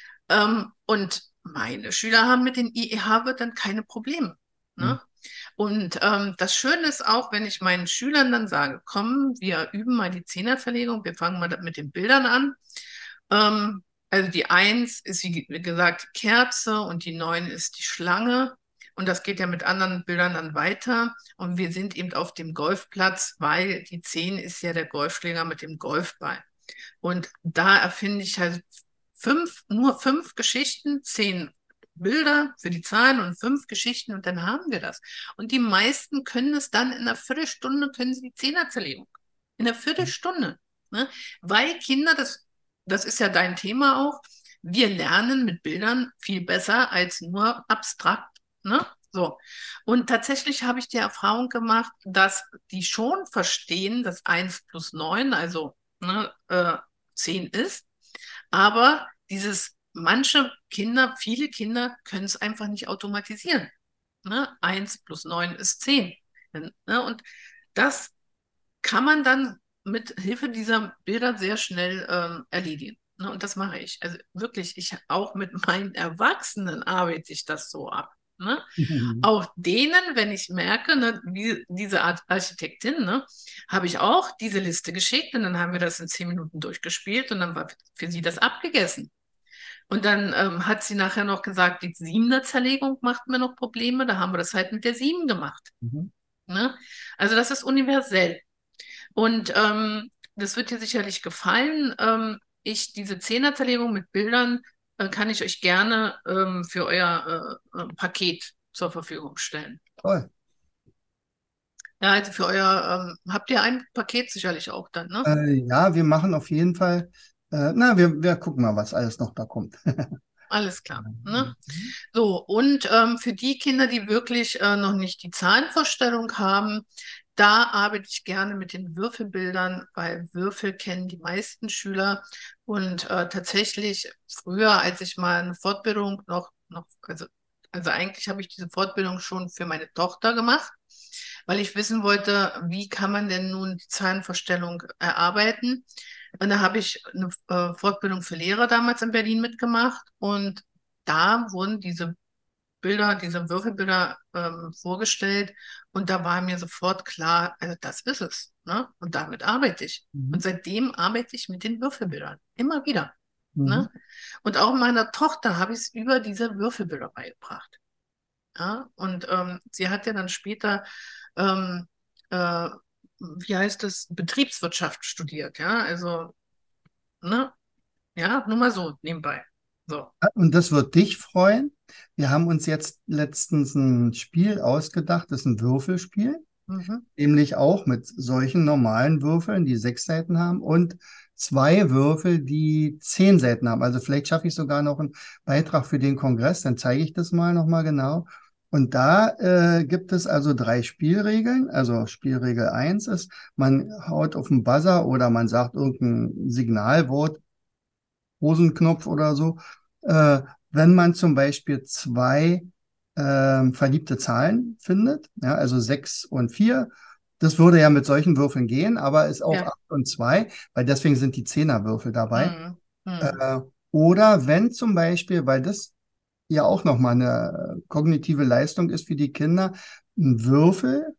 Ähm, und meine Schüler haben mit den I E H-Wörtern keine Probleme. Mhm. Ne? Und ähm, das Schöne ist auch, wenn ich meinen Schülern dann sage, komm, wir üben mal die Zehnerverlegung, wir fangen mal mit den Bildern an. Ähm, also die Eins ist wie gesagt die Kerze und die Neun ist die Schlange. Und das geht ja mit anderen Bildern dann weiter. Und wir sind eben auf dem Golfplatz, weil die Zehn ist ja der Golfschläger mit dem Golfball. Und da erfinde ich halt fünf, nur fünf Geschichten, zehn Bilder für die Zahlen und fünf Geschichten und dann haben wir das. Und die meisten können es dann in einer Viertelstunde, können sie die Zehnerzerlegung. In einer Viertelstunde. Ne? Weil Kinder, das, das ist ja dein Thema auch, wir lernen mit Bildern viel besser als nur abstrakt. Ne? So. Und tatsächlich habe ich die Erfahrung gemacht, dass die schon verstehen, dass eins plus neun, also ne, äh, zehn ist, aber dieses, manche Kinder, viele Kinder können es einfach nicht automatisieren. Ne? Eins plus neun ist zehn. Ne? Und das kann man dann mit Hilfe dieser Bilder sehr schnell ähm, erledigen. Ne? Und das mache ich. Also wirklich, ich auch mit meinen Erwachsenen arbeite ich das so ab. Ne? Auch denen, wenn ich merke, ne, wie, diese Art Architektin, ne, habe ich auch diese Liste geschickt und dann haben wir das in zehn Minuten durchgespielt und dann war für sie das abgegessen. Und dann ähm, hat sie nachher noch gesagt, die Siebener Zerlegung macht mir noch Probleme, da haben wir das halt mit der Sieben gemacht. Ne? Also das ist universell. Und ähm, das wird dir sicherlich gefallen. Ähm, ich, diese Zehner-Zerlegung mit Bildern äh, kann ich euch gerne ähm, für euer äh, äh, Paket zur Verfügung stellen. Toll. Ja, also für euer, ähm, habt ihr ein Paket sicherlich auch dann, ne? Äh, ja, wir machen auf jeden Fall, äh, na, wir, wir gucken mal, was alles noch da kommt. Alles klar, ne? So, und ähm, für die Kinder, die wirklich äh, noch nicht die Zahlenvorstellung haben, da arbeite ich gerne mit den Würfelbildern, weil Würfel kennen die meisten Schüler. Und äh, tatsächlich früher, als ich mal eine Fortbildung noch, noch, also, also eigentlich habe ich diese Fortbildung schon für meine Tochter gemacht, weil ich wissen wollte, wie kann man denn nun die Zahlenvorstellung erarbeiten. Und da habe ich eine äh, Fortbildung für Lehrer damals in Berlin mitgemacht und da wurden diese Bilder, diese Würfelbilder ähm, vorgestellt und da war mir sofort klar, also das ist es, ne? Und damit arbeite ich. Und Mhm. seitdem arbeite ich mit den Würfelbildern. Immer wieder. Mhm. Ne? Und auch meiner Tochter habe ich es über diese Würfelbilder beigebracht. Ja? Und ähm, sie hat ja dann später, ähm, äh, wie heißt es, Betriebswirtschaft studiert, ja, also, ne? Ja, nur mal so nebenbei. So. Und das wird dich freuen. Wir haben uns jetzt letztens ein Spiel ausgedacht, das ist ein Würfelspiel, Mhm. nämlich auch mit solchen normalen Würfeln, die sechs Seiten haben und zwei Würfel, die zehn Seiten haben. Also vielleicht schaffe ich sogar noch einen Beitrag für den Kongress, dann zeige ich das mal nochmal genau. Und da äh, gibt es also drei Spielregeln. Also Spielregel eins ist, man haut auf den Buzzer oder man sagt irgendein Signalwort, Hosenknopf oder so. Äh, wenn man zum Beispiel zwei ähm, verliebte Zahlen findet, ja, also sechs und vier, das würde ja mit solchen Würfeln gehen, aber ist auch Ja. acht und zwei, weil deswegen sind die Zehnerwürfel dabei. Mhm. Mhm. Äh, oder wenn zum Beispiel, weil das ja auch nochmal eine kognitive Leistung ist für die Kinder, ein Würfel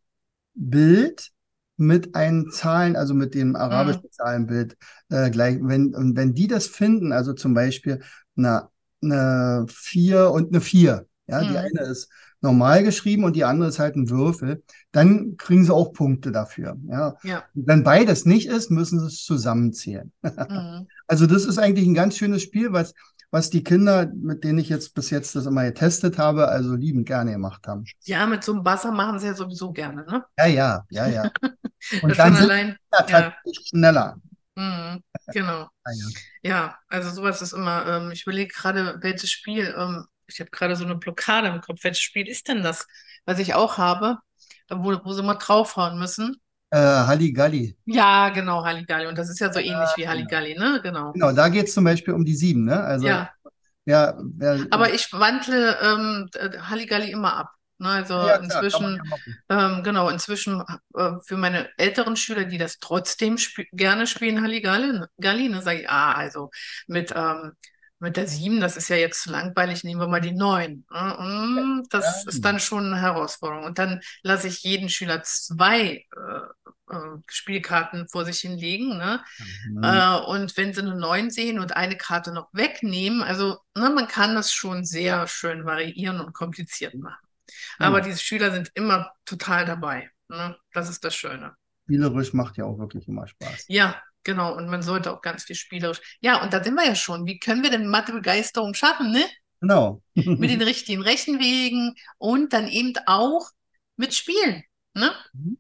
Bild mit einem Zahlen, also mit dem Mhm. arabischen Zahlenbild äh, gleich. Wenn, und wenn die das finden, also zum Beispiel eine, eine vier und eine vier, ja, die Mhm. eine ist normal geschrieben und die andere ist halt ein Würfel, dann kriegen sie auch Punkte dafür. Ja. Ja. Und wenn beides nicht ist, müssen sie es zusammenzählen. Mhm. Also das ist eigentlich ein ganz schönes Spiel, was, was die Kinder, mit denen ich jetzt bis jetzt das immer getestet habe, also liebend gerne gemacht haben. Ja, mit so einem Buzzer machen sie ja sowieso gerne, ne? Ja, ja, ja, ja. Und Das schon dann sind allein, wir ja. tatsächlich schneller. Mhm. Genau. Ah, ja. Ja, also sowas ist immer, ähm, ich überlege gerade, welches Spiel, ähm, ich habe gerade so eine Blockade im Kopf, welches Spiel ist denn das, was ich auch habe, wo, wo sie mal draufhauen müssen? Äh, Halligalli. Ja, genau, Halligalli. Und das ist ja so ähnlich Ja, wie genau. Halligalli, ne? Genau. Genau, da geht es zum Beispiel um die sieben, ne? Also, Ja, ja, wer, aber ich wandle ähm, d- Halligalli immer ab. Ne, also ja, klar, kann man inzwischen, ja machen. ähm, genau, inzwischen äh, für meine älteren Schüler, die das trotzdem sp gerne spielen, Halligalli, ne, Galli, ne, sage ich, ah, also mit, ähm, mit der sieben, das ist ja jetzt zu langweilig, nehmen wir mal die neun. Ne? Mm, Ja, das ist genau. dann schon eine Herausforderung. Und dann lasse ich jeden Schüler zwei äh, äh, Spielkarten vor sich hinlegen, ne? Mhm. Äh, und wenn sie eine neun sehen und eine Karte noch wegnehmen, also ne, man kann das schon sehr schön variieren und kompliziert machen. Aber Genau. diese Schüler sind immer total dabei. Ne? Das ist das Schöne. Spielerisch macht ja auch wirklich immer Spaß. Ja, genau. Und man sollte auch ganz viel spielerisch. Ja, und da sind wir ja schon. Wie können wir denn Mathebegeisterung schaffen, ne? Genau. Mit den richtigen Rechenwegen und dann eben auch mit Spielen. Ne?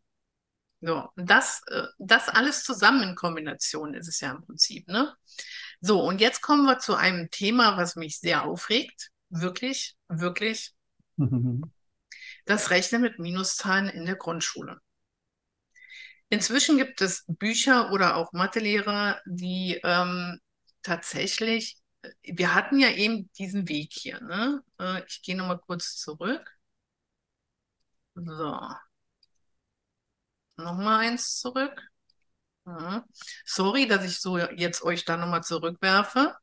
So, und das, äh, das alles zusammen in Kombination ist es ja im Prinzip, ne? So, und jetzt kommen wir zu einem Thema, was mich sehr aufregt. Wirklich, wirklich, das Rechnen mit Minuszahlen in der Grundschule. Inzwischen gibt es Bücher oder auch Mathelehrer, die ähm, tatsächlich wir hatten ja eben diesen Weg hier, ne? Äh, ich gehe nochmal kurz zurück. So, nochmal eins zurück. Mhm. Sorry, dass ich so jetzt euch da nochmal zurückwerfe.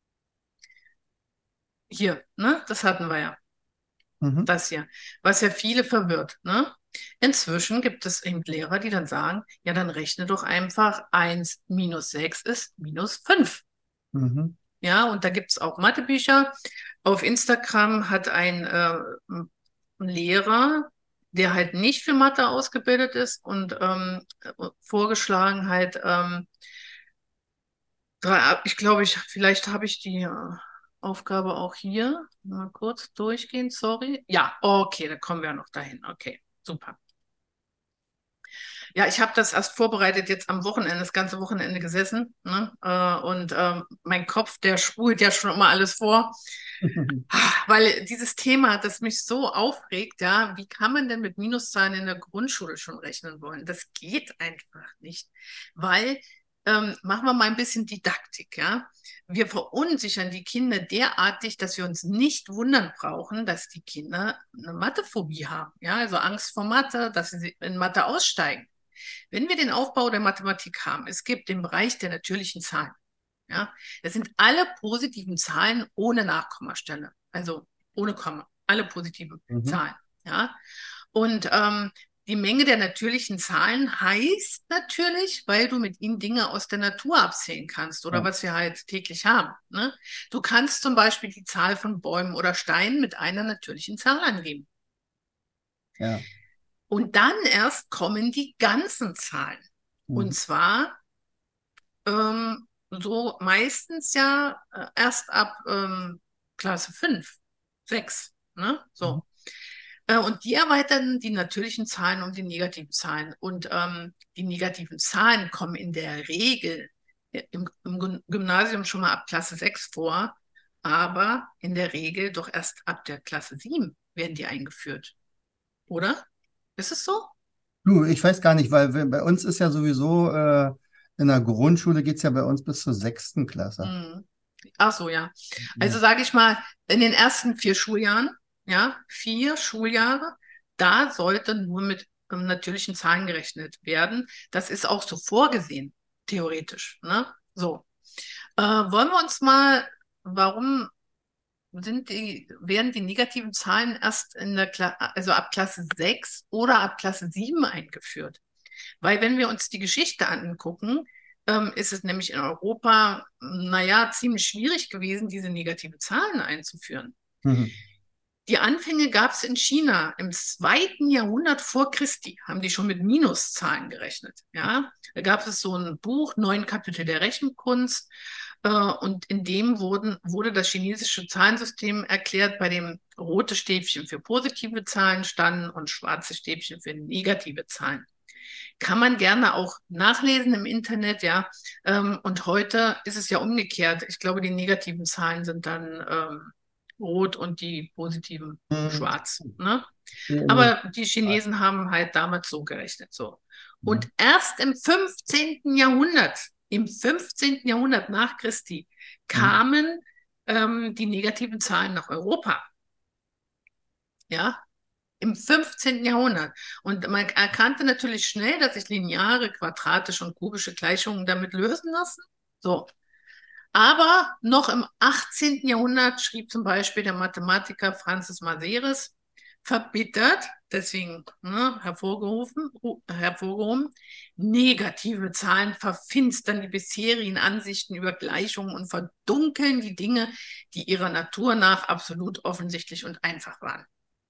Hier, ne? Das hatten wir ja. Mhm. Das hier. Was ja viele verwirrt, ne? Inzwischen gibt es eben Lehrer, die dann sagen, ja, dann rechne doch einfach eins minus sechs ist minus fünf. Mhm. Ja, und da gibt es auch Mathebücher. Auf Instagram hat ein, äh, ein Lehrer, der halt nicht für Mathe ausgebildet ist und ähm, vorgeschlagen halt, ähm, drei, ich glaube, ich, vielleicht habe ich die äh, Aufgabe auch hier. Mal kurz durchgehen, sorry. Ja, okay, da kommen wir noch dahin. Okay, super. Ja, ich habe das erst vorbereitet jetzt am Wochenende, das ganze Wochenende gesessen. Ne? Äh, und ähm, mein Kopf, der spult ja schon immer alles vor. Weil dieses Thema, das mich so aufregt, ja, wie kann man denn mit Minuszahlen in der Grundschule schon rechnen wollen? Das geht einfach nicht, weil ähm, machen wir mal ein bisschen Didaktik, ja. Wir verunsichern die Kinder derartig, dass wir uns nicht wundern brauchen, dass die Kinder eine Mathephobie haben, ja, also Angst vor Mathe, dass sie in Mathe aussteigen. Wenn wir den Aufbau der Mathematik haben, es gibt den Bereich der natürlichen Zahlen. Ja, das sind alle positiven Zahlen ohne Nachkommastelle, also ohne Komma, alle positiven Mhm. Zahlen. Ja, und ähm, die Menge der natürlichen Zahlen heißt natürlich, weil du mit ihnen Dinge aus der Natur abzählen kannst oder Ja. was wir halt täglich haben. Ne? Du kannst zum Beispiel die Zahl von Bäumen oder Steinen mit einer natürlichen Zahl angeben. Ja. Und dann erst kommen die ganzen Zahlen. Und Mhm. zwar ähm, so meistens ja äh, erst ab ähm, Klasse fünf, sechs, ne? Mhm. So. Äh, und die erweitern die natürlichen Zahlen um die negativen Zahlen. Und ähm, die negativen Zahlen kommen in der Regel äh, im, im Gymnasium schon mal ab Klasse sechs vor, aber in der Regel doch erst ab der Klasse sieben werden die eingeführt. Oder? Ist es so? Du, ich weiß gar nicht, weil wir, bei uns ist ja sowieso äh, in der Grundschule geht es ja bei uns bis zur sechsten Klasse. Hm. Ach so, ja. Also Ja. sage ich mal, in den ersten vier Schuljahren, ja, vier Schuljahre, da sollte nur mit ähm, natürlichen Zahlen gerechnet werden. Das ist auch so vorgesehen, theoretisch, ne? So. Äh, wollen wir uns mal, warum sind die, werden die negativen Zahlen erst in der Kla also ab Klasse sechs oder ab Klasse sieben eingeführt? Weil wenn wir uns die Geschichte angucken, ähm, ist es nämlich in Europa, naja, ziemlich schwierig gewesen, diese negativen Zahlen einzuführen. Mhm. Die Anfänge gab es in China im zweiten Jahrhundert vor Christi, haben die schon mit Minuszahlen gerechnet. Ja? Da gab es so ein Buch, Neun Kapitel der Rechenkunst, äh, und in dem wurden, wurde das chinesische Zahlensystem erklärt, bei dem rote Stäbchen für positive Zahlen standen und schwarze Stäbchen für negative Zahlen. Kann man gerne auch nachlesen im Internet, ja. Ähm, und heute ist es ja umgekehrt. Ich glaube, die negativen Zahlen sind dann ähm, rot und die positiven Mhm. schwarz. Ne? Hier in den- Aber die Chinesen haben halt damals so gerechnet. So. Und Mhm. erst im fünfzehnten. Jahrhundert, im fünfzehnten. Jahrhundert nach Christi, Mhm. kamen ähm, die negativen Zahlen nach Europa. Ja, im fünfzehnten. Jahrhundert. Und man erkannte natürlich schnell, dass sich lineare, quadratische und kubische Gleichungen damit lösen lassen. So. Aber noch im achtzehnten. Jahrhundert schrieb zum Beispiel der Mathematiker Francis Maseres, verbittert, deswegen ne, hervorgerufen, hervorgehoben, negative Zahlen verfinstern die bisherigen Ansichten über Gleichungen und verdunkeln die Dinge, die ihrer Natur nach absolut offensichtlich und einfach waren.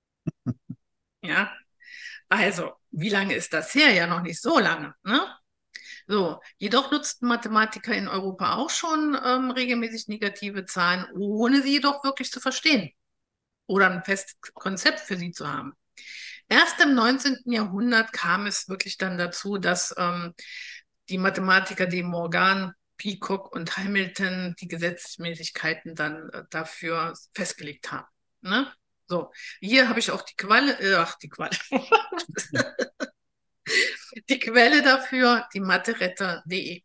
Ja, also, wie lange ist das her? Ja, noch nicht so lange. Ne? So, jedoch nutzten Mathematiker in Europa auch schon ähm, regelmäßig negative Zahlen, ohne sie jedoch wirklich zu verstehen oder ein festes Konzept für sie zu haben. Erst im neunzehnten. Jahrhundert kam es wirklich dann dazu, dass ähm, die Mathematiker De Morgan, Peacock und Hamilton die Gesetzmäßigkeiten dann äh, dafür festgelegt haben. Ne? So, hier habe ich auch die Quelle, äh, ach, die Quelle, die Quelle dafür, die Mathe Retter punkt de.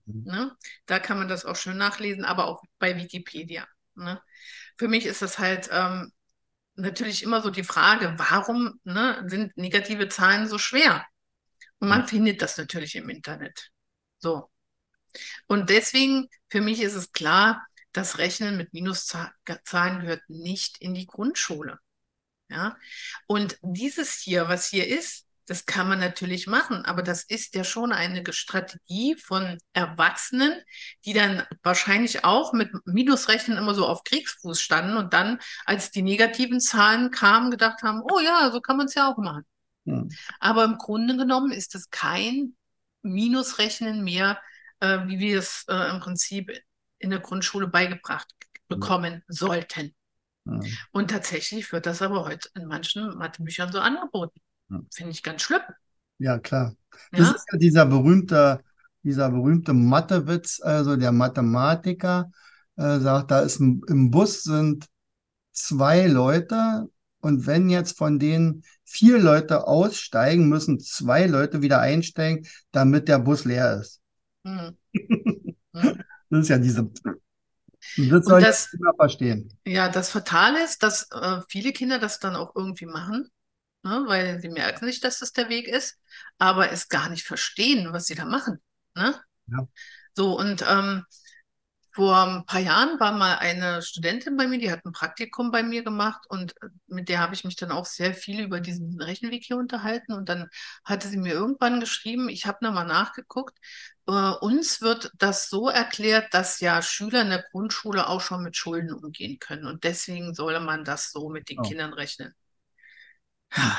Ne? Da kann man das auch schön nachlesen, aber auch bei Wikipedia. Ne? Für mich ist das halt ähm, natürlich immer so die Frage, warum ne, sind negative Zahlen so schwer? Und man findet das natürlich im Internet. So. Und deswegen, für mich ist es klar, das Rechnen mit Minuszahlen gehört nicht in die Grundschule. Ja? Und dieses hier, was hier ist, das kann man natürlich machen, aber das ist ja schon eine Strategie von Erwachsenen, die dann wahrscheinlich auch mit Minusrechnen immer so auf Kriegsfuß standen und dann, als die negativen Zahlen kamen, gedacht haben, oh ja, so kann man es ja auch machen. Hm. Aber im Grunde genommen ist es kein Minusrechnen mehr, äh, wie wir es äh, im Prinzip in der Grundschule beigebracht bekommen sollten. Hm. Und tatsächlich wird das aber heute in manchen Mathebüchern so angeboten. Hm. Finde ich ganz schlimm. Ja, klar. Das Ja? ist ja dieser berühmte, dieser berühmte Mathewitz, also der Mathematiker äh, sagt, da ist ein, im Bus sind zwei Leute und wenn jetzt von denen vier Leute aussteigen, müssen zwei Leute wieder einsteigen, damit der Bus leer ist. Hm, hm. Das ist ja diese, das Und sollen das, die Kinder verstehen. ja, das Fatale ist, dass äh, viele Kinder das dann auch irgendwie machen, ne? Weil sie merken nicht, dass das der Weg ist, aber es gar nicht verstehen, was sie da machen. Ne? Ja. So, und ähm, vor ein paar Jahren war mal eine Studentin bei mir, die hat ein Praktikum bei mir gemacht und mit der habe ich mich dann auch sehr viel über diesen Rechenweg hier unterhalten. Und dann hatte sie mir irgendwann geschrieben, ich habe nochmal nachgeguckt, äh, uns wird das so erklärt, dass ja Schüler in der Grundschule auch schon mit Schulden umgehen können. Und deswegen solle man das so mit den Genau. Kindern rechnen. Hm.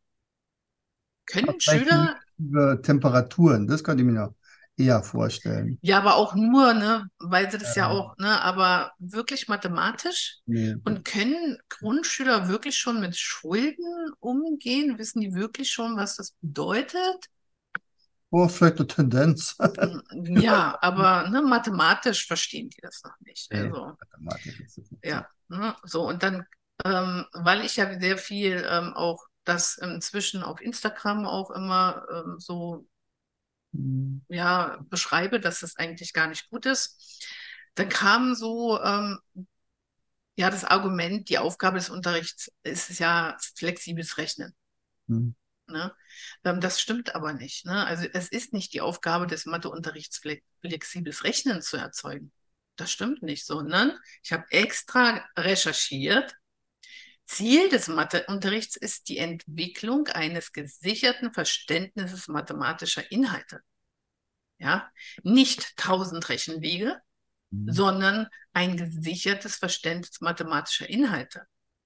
Können Vielleicht Schüler, negative Temperaturen, das könnte ich mir noch eher vorstellen. ja, aber auch nur, ne, weil sie das ja Äh, auch, ne, aber wirklich mathematisch nee. und können Grundschüler wirklich schon mit Schulden umgehen? Wissen die wirklich schon, was das bedeutet? Oh, vielleicht eine Tendenz. Hm, ja, aber ne, mathematisch verstehen die das noch nicht. Nee, Also, Mathematik ist das nicht so. ja, ne, so und dann, ähm, weil ich ja sehr viel ähm, auch das inzwischen auf Instagram auch immer ähm, so Hm. ja, beschreibe, dass das eigentlich gar nicht gut ist. Dann kam so ähm, ja das Argument, die Aufgabe des Unterrichts ist ja flexibles Rechnen. Hm. Ne? Ähm, das stimmt aber nicht. Ne? Also es ist nicht die Aufgabe des Matheunterrichts, fle flexibles Rechnen zu erzeugen. Das stimmt nicht, sondern ich habe extra recherchiert. Ziel des Matheunterrichts ist die Entwicklung eines gesicherten Verständnisses mathematischer Inhalte. Ja, nicht tausend Rechenwege, Hm. sondern ein gesichertes Verständnis mathematischer Inhalte,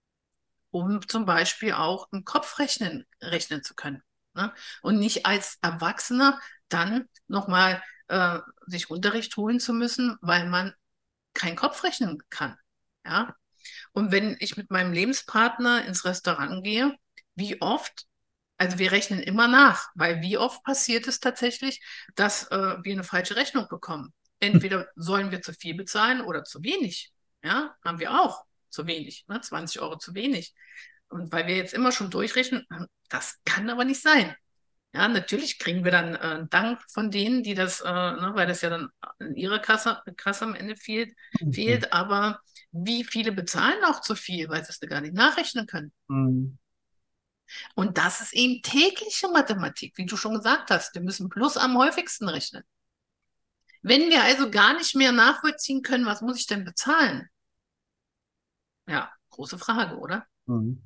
um zum Beispiel auch im Kopf rechnen, rechnen zu können. Ne? Und nicht als Erwachsener dann nochmal äh, sich Unterricht holen zu müssen, weil man kein Kopf rechnen kann. Ja? Und wenn ich mit meinem Lebenspartner ins Restaurant gehe, wie oft, also wir rechnen immer nach, weil wie oft passiert es tatsächlich, dass äh, wir eine falsche Rechnung bekommen? Entweder sollen wir zu viel bezahlen oder zu wenig. Ja, haben wir auch zu wenig, ne? zwanzig Euro zu wenig. Und weil wir jetzt immer schon durchrechnen, das kann aber nicht sein. Ja, natürlich kriegen wir dann äh, Dank von denen, die das, äh, ne, weil das ja dann in ihrer Kasse, Kasse am Ende fehlt, fehlt, aber wie viele bezahlen auch zu viel, weil sie es gar nicht nachrechnen können. Hm. Und das ist eben tägliche Mathematik, wie du schon gesagt hast. Wir müssen plus am häufigsten rechnen. Wenn wir also gar nicht mehr nachvollziehen können, was muss ich denn bezahlen? Ja, große Frage, oder? Hm.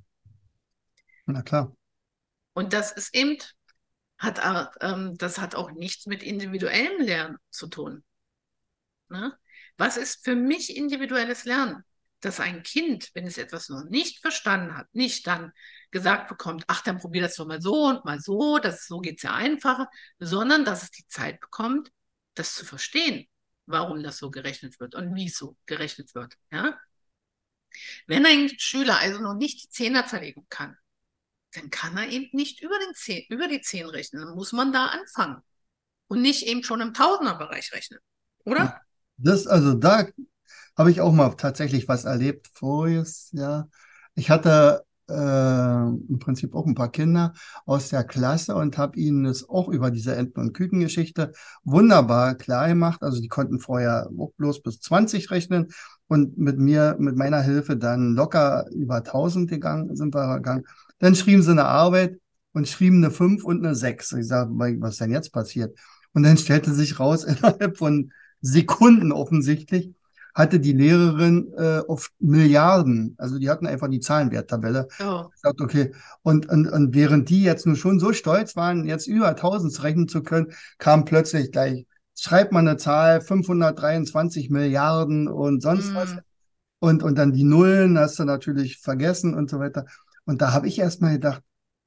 Na klar. Und das ist eben, hat, auch, ähm, das hat auch nichts mit individuellem Lernen zu tun. Ne? Was ist für mich individuelles Lernen? Dass ein Kind, wenn es etwas noch nicht verstanden hat, nicht dann gesagt bekommt, ach, dann probier das doch mal so und mal so, das, so geht es ja einfacher, sondern dass es die Zeit bekommt, das zu verstehen, warum das so gerechnet wird und wie es so gerechnet wird. Ja? Wenn ein Schüler also noch nicht die Zehnerverlegung kann, dann kann er eben nicht über, den Zehn, über die Zehn rechnen. Dann muss man da anfangen und nicht eben schon im Tausenderbereich rechnen. Oder? Das, also da habe ich auch mal tatsächlich was erlebt voriges Jahr. Ich hatte äh, im Prinzip auch ein paar Kinder aus der Klasse und habe ihnen das auch über diese Enten- und Kükengeschichte wunderbar klar gemacht. Also die konnten vorher auch bloß bis zwanzig rechnen und mit mir, mit meiner Hilfe dann locker über tausend gegangen, sind wir gegangen. Dann schrieben sie eine Arbeit und schrieben eine fünf und eine sechs. Ich sage, was ist denn jetzt passiert? Und dann stellte sich raus, innerhalb von Sekunden offensichtlich, hatte die Lehrerin äh, auf Milliarden, also die hatten einfach die Zahlenwerttabelle Oh. gesagt, okay, und, und, und während die jetzt nur schon so stolz waren, jetzt über tausend rechnen zu können, kam plötzlich gleich, schreibt man eine Zahl, fünfhundertdreiundzwanzig Milliarden und sonst was. Mm, Und, und dann die Nullen hast du natürlich vergessen und so weiter. Und da habe ich erst mal gedacht,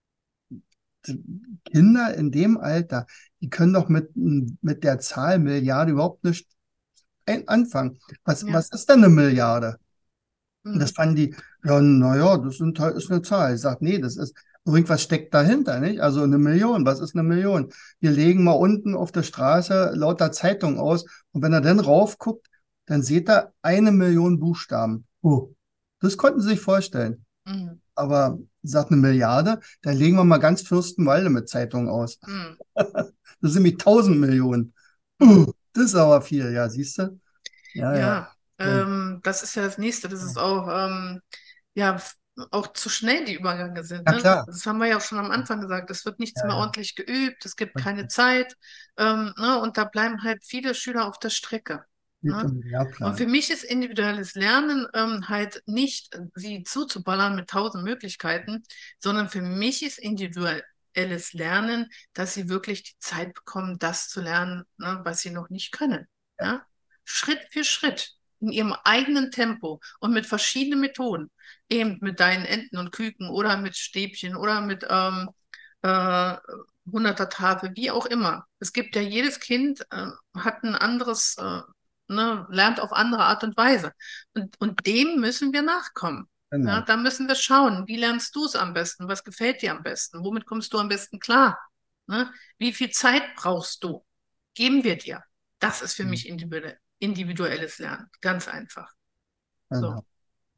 Kinder in dem Alter, die können doch mit, mit der Zahl Milliarde überhaupt nicht ein- anfangen. Was, ja. was ist denn eine Milliarde? Und das Mm, fanden die, ja, naja, das sind halt, ist eine Zahl. Ich sage, nee, das ist, irgendwas steckt dahinter, nicht? Also eine Million, was ist eine Million? Wir legen mal unten auf der Straße lauter Zeitungen aus und wenn er dann raufguckt, dann seht er eine Million Buchstaben. Oh, das konnten sie sich vorstellen. mm, Aber sagt eine Milliarde, da legen wir mal ganz Fürstenwalde mit Zeitungen aus. mm, Das sind nämlich tausend Millionen. mm. Uh, das ist aber viel, ja, siehst du? Ja, ja. Ja, So, ähm, das ist ja das Nächste. Das ist auch, ähm, ja, f- auch zu schnell die Übergänge sind. ja Ne? klar. Das haben wir ja auch schon am Anfang gesagt. Es wird nichts Ja, mehr ja. ordentlich geübt, es gibt keine Zeit. Ähm, ne? Und da bleiben halt viele Schüler auf der Strecke. Liegt Ne? im Und für Lehrplan. mich ist individuelles Lernen ähm, halt nicht, äh, sie zuzuballern mit tausend Möglichkeiten, sondern für mich ist individuelles Lernen, dass sie wirklich die Zeit bekommen, das zu lernen, ne, was sie noch nicht können. Ja, Ja? Schritt für Schritt, in ihrem eigenen Tempo und mit verschiedenen Methoden. Eben mit deinen Enten und Küken oder mit Stäbchen oder mit ähm, äh, hunderter Tafel, wie auch immer. Es gibt ja jedes Kind äh, hat ein anderes, äh, ne, lernt auf andere Art und Weise. Und, und dem müssen wir nachkommen. Ja, genau. da müssen wir schauen, wie lernst du es am besten? Was gefällt dir am besten? Womit kommst du am besten klar? Ne? Wie viel Zeit brauchst du? Geben wir dir. Das ist für mich individuell, individuelles Lernen. Ganz einfach. So. Genau.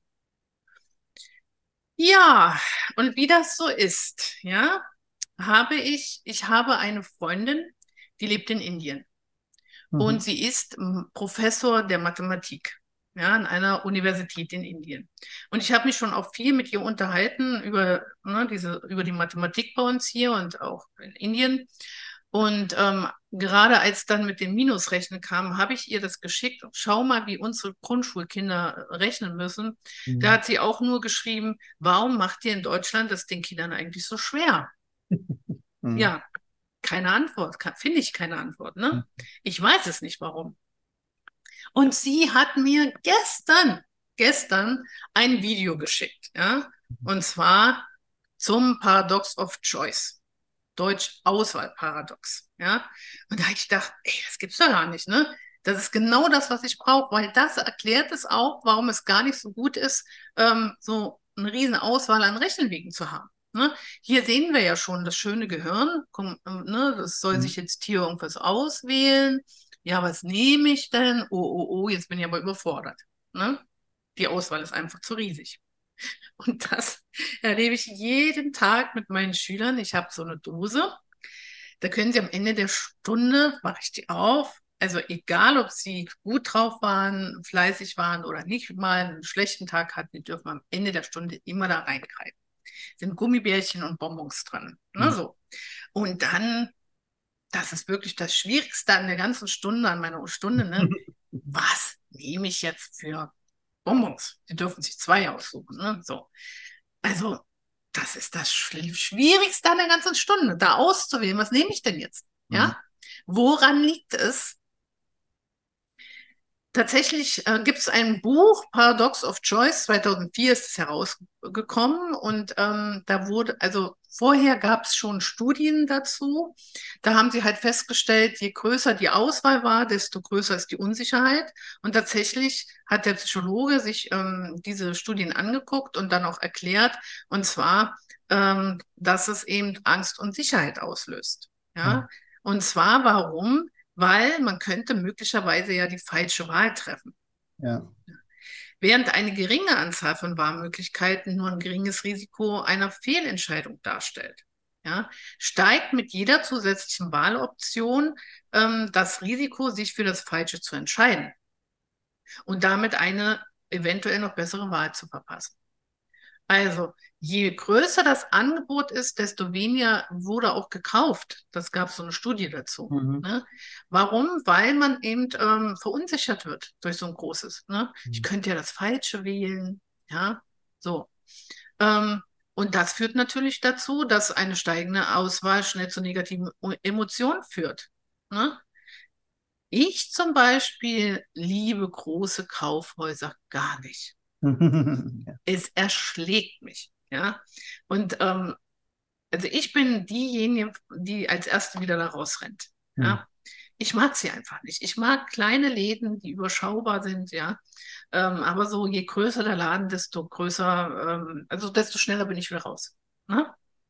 Ja, und wie das so ist, ja, habe ich, ich habe eine Freundin, die lebt in Indien und Mhm. sie ist m, Professor der Mathematik, ja, an einer Universität in Indien. Und ich habe mich schon auch viel mit ihr unterhalten über, ne, diese, über die Mathematik bei uns hier und auch in Indien. Und ähm, gerade als dann mit dem Minusrechnen kam, habe ich ihr das geschickt. Schau mal, wie unsere Grundschulkinder rechnen müssen. Da Mhm. hat sie auch nur geschrieben, warum macht ihr in Deutschland das den Kindern eigentlich so schwer? Mhm. Ja, keine Antwort, finde ich keine Antwort, ne? Ich weiß es nicht, warum. Und sie hat mir gestern, gestern ein Video geschickt, ja, und zwar zum Paradox of Choice. Deutsch Auswahlparadox, ja. Und da habe ich gedacht, ey, das gibt's doch gar nicht, ne? Das ist genau das, was ich brauche, weil das erklärt es auch, warum es gar nicht so gut ist, ähm, so eine riesen Auswahl an Rechenwegen zu haben. Ne? Hier sehen wir ja schon das schöne Gehirn. Komm, ähm, ne, das soll sich Mhm. jetzt hier irgendwas auswählen. Ja, was nehme ich denn? Oh, oh, oh, jetzt bin ich aber überfordert. Ne? Die Auswahl ist einfach zu riesig. Und das erlebe ich jeden Tag mit meinen Schülern. Ich habe so eine Dose. Da können Sie am Ende der Stunde, mache ich die auf. Also egal, ob Sie gut drauf waren, fleißig waren oder nicht mal einen schlechten Tag hatten, die dürfen am Ende der Stunde immer da reingreifen. Sind Gummibärchen und Bonbons dran. Ne, Mhm. so. Und dann, das ist wirklich das Schwierigste an der ganzen Stunde, an meiner Stunde, ne? Was nehme ich jetzt für Bonbons? Sie dürfen sich zwei aussuchen. Ne? So. Also, das ist das Schwierigste an der ganzen Stunde, da auszuwählen. Was nehme ich denn jetzt? Mhm. Ja? Woran liegt es? Tatsächlich äh, gibt es ein Buch, Paradox of Choice, zweitausendvier ist es herausgekommen und ähm, da wurde, also vorher gab es schon Studien dazu. Da haben sie halt festgestellt, je größer die Auswahl war, desto größer ist die Unsicherheit. Und tatsächlich hat der Psychologe sich ähm, diese Studien angeguckt und dann auch erklärt, und zwar, ähm, dass es eben Angst und Sicherheit auslöst. Ja, Ja? Und zwar warum? Weil man könnte möglicherweise ja die falsche Wahl treffen. ja. während eine geringe Anzahl von Wahlmöglichkeiten nur ein geringes Risiko einer Fehlentscheidung darstellt. Ja, steigt mit jeder zusätzlichen Wahloption ähm, das Risiko, sich für das Falsche zu entscheiden und damit eine eventuell noch bessere Wahl zu verpassen. Also, je größer das Angebot ist, desto weniger wurde auch gekauft. Das gab so eine Studie dazu. Mhm. Ne? Warum? Weil man eben ähm, verunsichert wird durch so ein großes. Ne? Ich könnte ja das Falsche wählen. Ja, so. Ähm, und das führt natürlich dazu, dass eine steigende Auswahl schnell zu negativen Emotionen führt. Ne? Ich zum Beispiel liebe große Kaufhäuser gar nicht. Ja. Es erschlägt mich. Ja, und ähm, also ich bin diejenige, die als Erste wieder da rausrennt. Hm. Ja, ich mag sie einfach nicht. Ich mag kleine Läden, die überschaubar sind. Ja, ähm, aber so je größer der Laden, desto größer, ähm, also desto schneller bin ich wieder raus. Ne?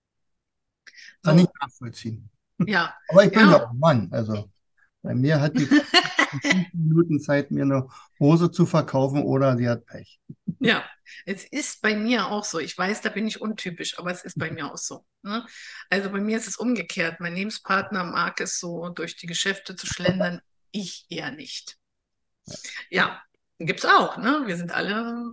Kann ich So, nachvollziehen. ja, Aber ich bin ja ja. auch ein Mann. Also bei mir hat die Frau fünf Minuten Zeit, mir eine Hose zu verkaufen oder sie hat Pech. Ja, es ist bei mir auch so. Ich weiß, da bin ich untypisch, aber es ist bei mir auch so. Ne? Also bei mir ist es umgekehrt. Mein Lebenspartner mag es so, durch die Geschäfte zu schlendern. Ich eher nicht. Ja, gibt es auch. Ne? Wir sind alle,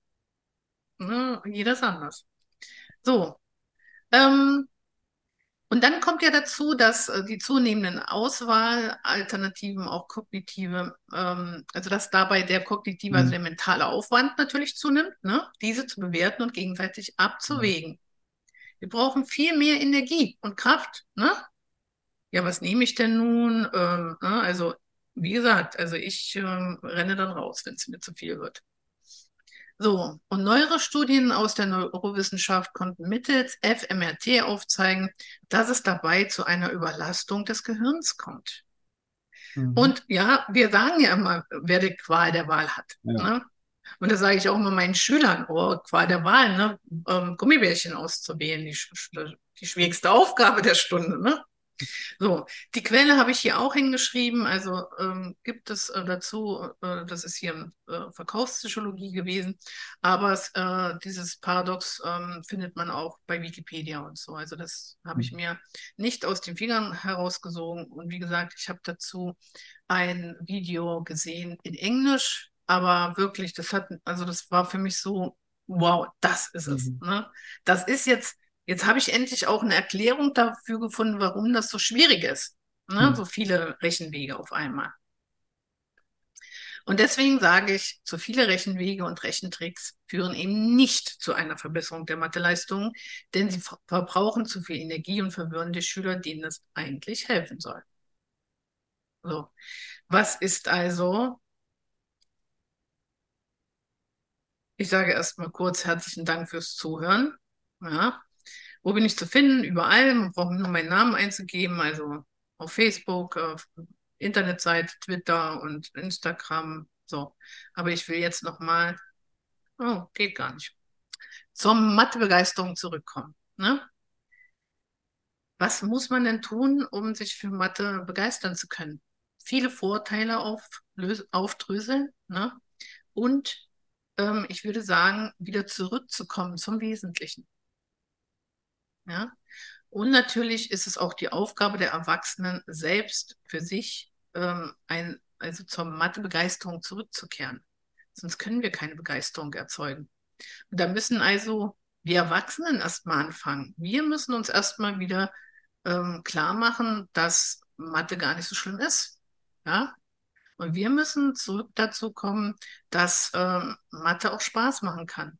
ne? Jeder ist anders. So, ähm, und dann kommt ja dazu, dass äh, die zunehmenden Auswahlalternativen auch kognitive, ähm, also dass dabei der kognitive, also Hm. der mentale Aufwand natürlich zunimmt, ne? Diese zu bewerten und gegenseitig Ja. abzuwägen. Wir brauchen viel mehr Energie und Kraft, ne? Ja, was nehme ich denn nun? Ähm, ne? Also, wie gesagt, also ich ähm, renne dann raus, wenn es mir zu viel wird. So, und neuere Studien aus der Neurowissenschaft konnten mittels F M R T aufzeigen, dass es dabei zu einer Überlastung des Gehirns kommt. Mhm. Und ja, wir sagen ja immer, wer die Qual der Wahl hat. Ja. Ne? Und da sage ich auch immer meinen Schülern, oh, Qual der Wahl, ne? Ähm, Gummibärchen auszuwählen, die, die schwierigste Aufgabe der Stunde. Ne? So, die Quelle habe ich hier auch hingeschrieben. Also ähm, gibt es äh, dazu, äh, das ist hier äh, Verkaufspsychologie gewesen, aber es, äh, dieses Paradox ähm, findet man auch bei Wikipedia und so. Also das habe ich mir nicht aus den Fingern herausgesogen. Und wie gesagt, ich habe dazu ein Video gesehen in Englisch, aber wirklich, das hat, also das war für mich so, wow, das ist es. Mhm. Ne? Das ist jetzt Jetzt habe ich endlich auch eine Erklärung dafür gefunden, warum das so schwierig ist. Ne? Mhm. So viele Rechenwege auf einmal. Und deswegen sage ich, zu viele Rechenwege und Rechentricks führen eben nicht zu einer Verbesserung der Matheleistungen, denn sie ver verbrauchen zu viel Energie und verwirren die Schüler, denen es eigentlich helfen soll. So, was ist also? Ich sage erstmal kurz herzlichen Dank fürs Zuhören. Ja. Wo bin ich zu finden? Überall. Man braucht nur meinen Namen einzugeben, also auf Facebook, auf Internetseite, Twitter und Instagram. So. Aber ich will jetzt nochmal, oh, geht gar nicht, zur Mathebegeisterung zurückkommen. Ne? Was muss man denn tun, um sich für Mathe begeistern zu können? Viele Vorteile auflös- aufdröseln, ne? Und ähm, ich würde sagen, wieder zurückzukommen zum Wesentlichen. Ja? Und natürlich ist es auch die Aufgabe der Erwachsenen, selbst für sich ähm, ein, also zur Mathebegeisterung zurückzukehren. Sonst können wir keine Begeisterung erzeugen. Und da müssen also die Erwachsenen erstmal anfangen. Wir müssen uns erstmal wieder ähm, klar machen, dass Mathe gar nicht so schlimm ist. Ja? Und wir müssen zurück dazu kommen, dass ähm, Mathe auch Spaß machen kann.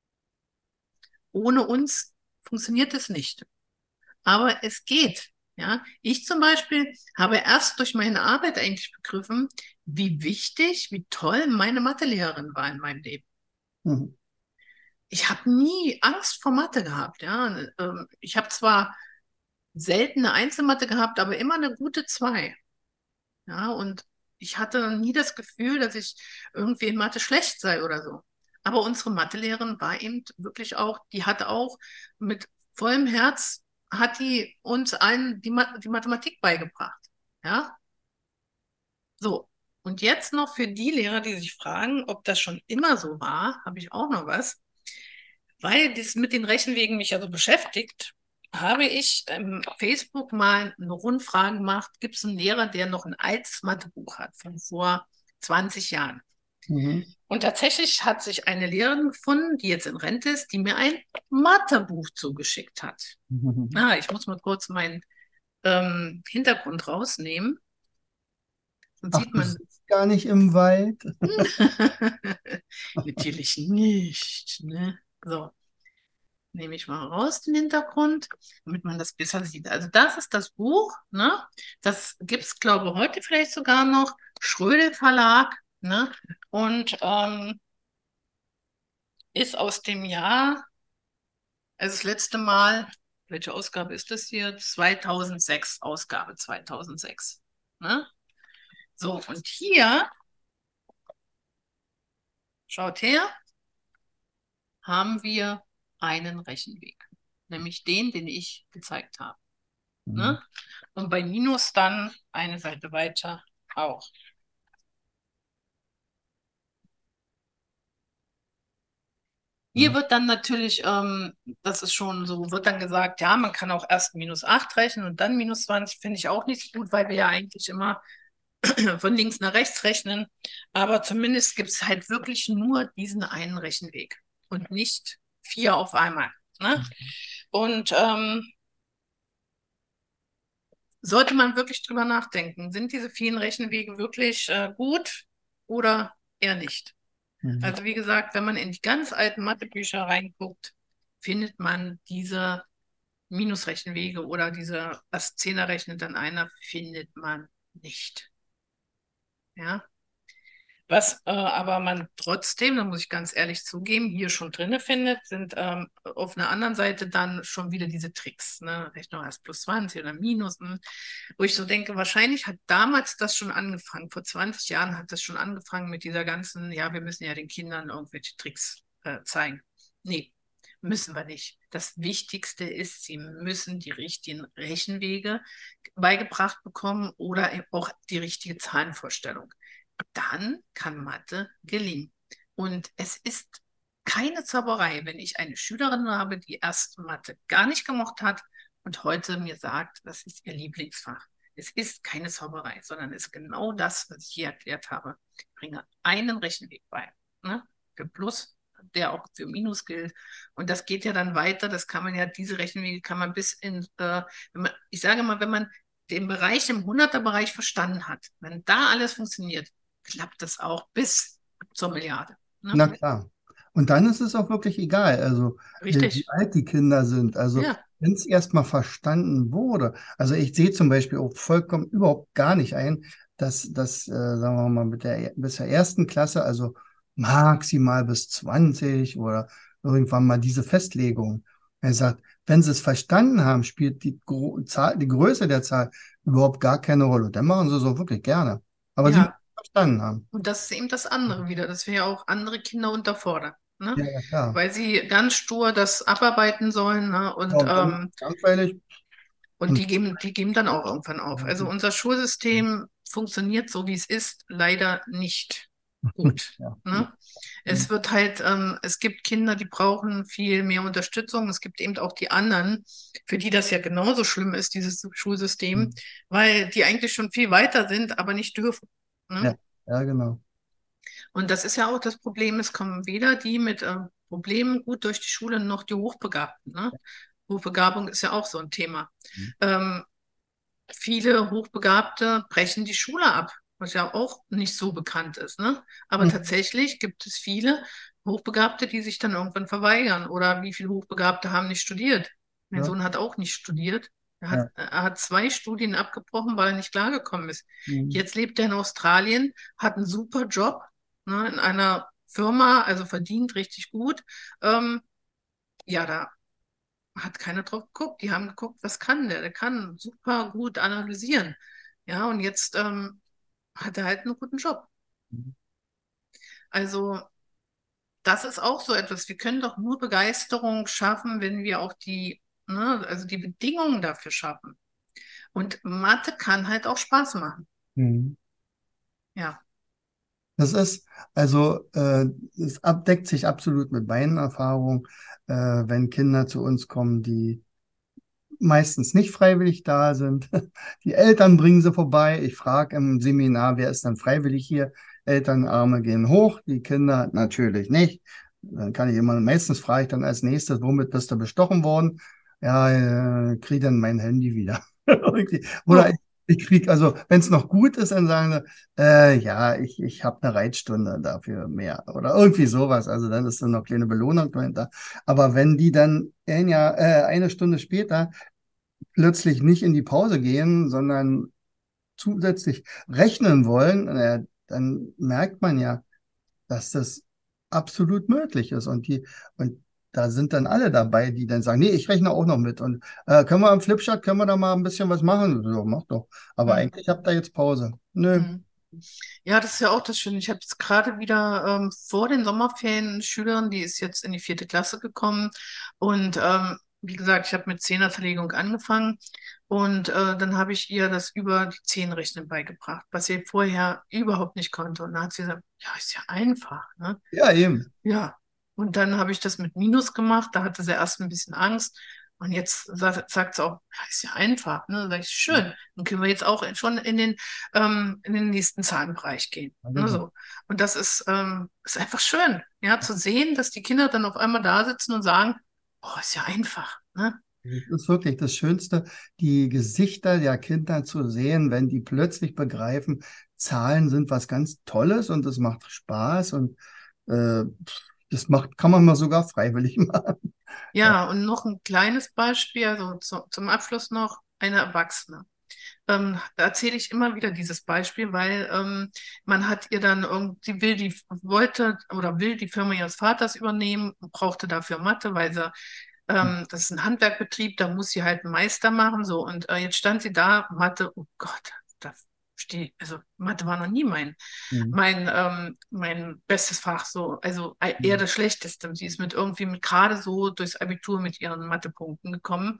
Ohne uns funktioniert es nicht. Aber es geht. Ja, ich zum Beispiel habe erst durch meine Arbeit eigentlich begriffen, wie wichtig, wie toll meine Mathelehrerin war in meinem Leben. Mhm. Ich habe nie Angst vor Mathe gehabt. Ja, ähm, ich habe zwar selten eine Einzelmathe gehabt, aber immer eine gute zwei. Ja, und ich hatte nie das Gefühl, dass ich irgendwie in Mathe schlecht sei oder so. Aber unsere Mathelehrerin war eben wirklich auch, die hat auch mit vollem Herz, hat die uns allen die, Ma die Mathematik beigebracht. Ja, so. Und jetzt noch für die Lehrer, die sich fragen, ob das schon immer so war, habe ich auch noch was. Weil das mit den Rechenwegen mich ja so beschäftigt, habe ich im Facebook mal eine Rundfrage gemacht, gibt es einen Lehrer, der noch ein altes Mathebuch hat von vor zwanzig Jahren? Mhm. Und tatsächlich hat sich eine Lehrerin gefunden, die jetzt in Rente ist, die mir ein Mathebuch zugeschickt hat. Mhm. Ah, ich muss mal kurz meinen ähm, Hintergrund rausnehmen. Dann Ach, sieht du man sitzt gar nicht im Wald? natürlich nicht. Ne? So, nehme ich mal raus den Hintergrund, damit man das besser sieht. Also das ist das Buch. Ne? Das gibt es, glaube ich, heute vielleicht sogar noch. Schrödel Verlag. Ne? Und ähm, ist aus dem Jahr, also das letzte Mal, welche Ausgabe ist das hier? zweitausendsechs, Ausgabe zweitausendsechs. Ne? So, und hier, schaut her, haben wir einen Rechenweg, nämlich den, den ich gezeigt habe. Mhm. Ne? Und bei Minus dann eine Seite weiter auch. Hier Ja. wird dann natürlich, ähm, das ist schon so, wird dann gesagt, ja, man kann auch erst minus acht rechnen und dann minus zwanzig, finde ich auch nicht so gut, weil wir ja eigentlich immer von links nach rechts rechnen. Aber zumindest gibt es halt wirklich nur diesen einen Rechenweg und nicht vier auf einmal. Ne? Und ähm, sollte man wirklich drüber nachdenken, sind diese vielen Rechenwege wirklich äh, gut oder eher nicht? Mhm. Also wie gesagt, wenn man in die ganz alten Mathebücher reinguckt, findet man diese Minusrechenwege oder diese, was Zehner rechnet dann einer, findet man nicht. Ja. Was äh, aber man trotzdem, da muss ich ganz ehrlich zugeben, hier schon drinne findet, sind ähm, auf einer anderen Seite dann schon wieder diese Tricks, ne? Rechnung erst plus zwanzig oder minus, hm, wo ich so denke, wahrscheinlich hat damals das schon angefangen. Vor zwanzig Jahren hat das schon angefangen mit dieser ganzen, ja, wir müssen ja den Kindern irgendwelche Tricks äh, zeigen. Nee, müssen wir nicht. Das Wichtigste ist, sie müssen die richtigen Rechenwege beigebracht bekommen oder auch die richtige Zahlenvorstellung. Dann kann Mathe gelingen. Und es ist keine Zauberei, wenn ich eine Schülerin habe, die erst Mathe gar nicht gemocht hat und heute mir sagt, das ist ihr Lieblingsfach. Es ist keine Zauberei, sondern es ist genau das, was ich hier erklärt habe. Ich bringe einen Rechenweg bei. Ne? Für Plus, der auch für Minus gilt. Und das geht ja dann weiter. Das kann man ja, diese Rechenwege kann man bis in, äh, wenn man, ich sage mal, wenn man den Bereich im Hunderter-Bereich verstanden hat, wenn da alles funktioniert, klappt das auch bis zur Milliarde. Ne? Na klar. Und dann ist es auch wirklich egal, also wie, wie Richtig. alt die Kinder sind. Also Ja, wenn es erstmal verstanden wurde. Also ich sehe zum Beispiel auch vollkommen überhaupt gar nicht ein, dass das, äh, sagen wir mal, mit der bis der ersten Klasse, also maximal bis zwanzig oder irgendwann mal diese Festlegung. Er sagt, wenn sie es verstanden haben, spielt die, Gro Zahl, die Größe der Zahl überhaupt gar keine Rolle. Dann machen sie es auch wirklich gerne. Aber sie müssen ja. es verstanden haben. Und das ist eben das andere wieder, dass wir ja auch andere Kinder unterfordern. Ne? Ja, ja, klar. Weil sie ganz stur das abarbeiten sollen. Ne? Ja, Und, und dann ähm, langweilig. und Und die geben, die geben dann auch irgendwann auf. Also unser Schulsystem funktioniert so, wie es ist, leider nicht gut. ja. Ne? Es wird halt, ähm, es gibt Kinder, die brauchen viel mehr Unterstützung. Es gibt eben auch die anderen, für die das ja genauso schlimm ist, dieses Schulsystem, weil die eigentlich schon viel weiter sind, aber nicht dürfen. Ne? Ja, ja, genau. Und das ist ja auch das Problem, es kommen weder die mit äh, Problemen gut durch die Schule noch die Hochbegabten. Ne? Hochbegabung ist ja auch so ein Thema. Ähm, Viele Hochbegabte brechen die Schule ab, was ja auch nicht so bekannt ist. Ne? Aber Mhm. tatsächlich gibt es viele Hochbegabte, die sich dann irgendwann verweigern. Oder wie viele Hochbegabte haben nicht studiert? Mein Ja, Sohn hat auch nicht studiert. Er hat, ja. er hat zwei Studien abgebrochen, weil er nicht klargekommen ist. Mhm. Jetzt lebt er in Australien, hat einen super Job, ne, in einer Firma, also verdient richtig gut. Ähm, ja, da hat keiner drauf geguckt. Die haben geguckt, was kann der? Der kann super gut analysieren. Ja, und jetzt ähm, hat er halt einen guten Job. Also, das ist auch so etwas. Wir können doch nur Begeisterung schaffen, wenn wir auch die, ne, also die Bedingungen dafür schaffen. Und Mathe kann halt auch Spaß machen. Mhm. Ja. Das ist, also, äh, es abdeckt sich absolut mit meinen Erfahrungen, äh, wenn Kinder zu uns kommen, die meistens nicht freiwillig da sind. Die Eltern bringen sie vorbei. Ich frage im Seminar, wer ist dann freiwillig hier? Elternarme gehen hoch, die Kinder natürlich nicht. Dann kann ich immer, meistens frage ich dann als nächstes, womit bist du bestochen worden? Ja, äh, krieg dann mein Handy wieder. Irgendwie. Oder ich, Oh, ich krieg, also wenn es noch gut ist, dann sagen sie, äh, ja, ich, ich habe eine Reitstunde dafür mehr. Oder irgendwie sowas. Also dann ist dann noch kleine Belohnung dahinter. Aber wenn die dann ein Jahr, äh, eine Stunde später plötzlich nicht in die Pause gehen, sondern zusätzlich rechnen wollen, äh, dann merkt man ja, dass das absolut möglich ist. Und die, und da sind dann alle dabei, die dann sagen, nee, ich rechne auch noch mit. Und äh, können wir am Flipchart, können wir da mal ein bisschen was machen? So, mach doch. Aber hm, eigentlich habt ihr jetzt Pause. Nö. hm. Ja, das ist ja auch das Schöne. Ich habe jetzt gerade wieder ähm, vor den Sommerferien eine Schülerin, die ist jetzt in die vierte Klasse gekommen. Und ähm, wie gesagt, ich habe mit Zehnerverlegung angefangen. Und äh, dann habe ich ihr das über die Zehnrechnen beigebracht, was sie vorher überhaupt nicht konnte. Und dann hat sie gesagt, ja, ist ja einfach, ne? Ja, eben. Ja, und dann habe ich das mit Minus gemacht. Da hatte sie erst ein bisschen Angst. Und jetzt sagt, sagt sie auch, ja, ist ja einfach. Ne? Da sag ich, schön. Dann können wir jetzt auch schon in den, ähm, in den nächsten Zahlenbereich gehen. Ja, Ne? genau. So. Und das ist, ähm, ist einfach schön, ja, zu sehen, dass die Kinder dann auf einmal da sitzen und sagen, oh, ist ja einfach. Ne? Das ist wirklich das Schönste, die Gesichter der Kinder zu sehen, wenn die plötzlich begreifen, Zahlen sind was ganz Tolles und es macht Spaß und äh, das macht, kann man mal sogar freiwillig machen. Ja, Ja, und noch ein kleines Beispiel, also zu, zum Abschluss noch, eine Erwachsene. Ähm, da erzähle ich immer wieder dieses Beispiel, weil ähm, man hat ihr dann irgendwie, will die, wollte oder will die Firma ihres Vaters übernehmen, brauchte dafür Mathe, weil sie, ähm, das ist ein Handwerkbetrieb, da muss sie halt einen Meister machen, so. Und äh, jetzt stand sie da, Mathe, oh Gott, da stehe, also Mathe war noch nie mein, mhm. mein, ähm, mein bestes Fach, so, also e- eher Mhm. das Schlechteste. Sie ist mit irgendwie mit gerade so durchs Abitur mit ihren Mathepunkten gekommen.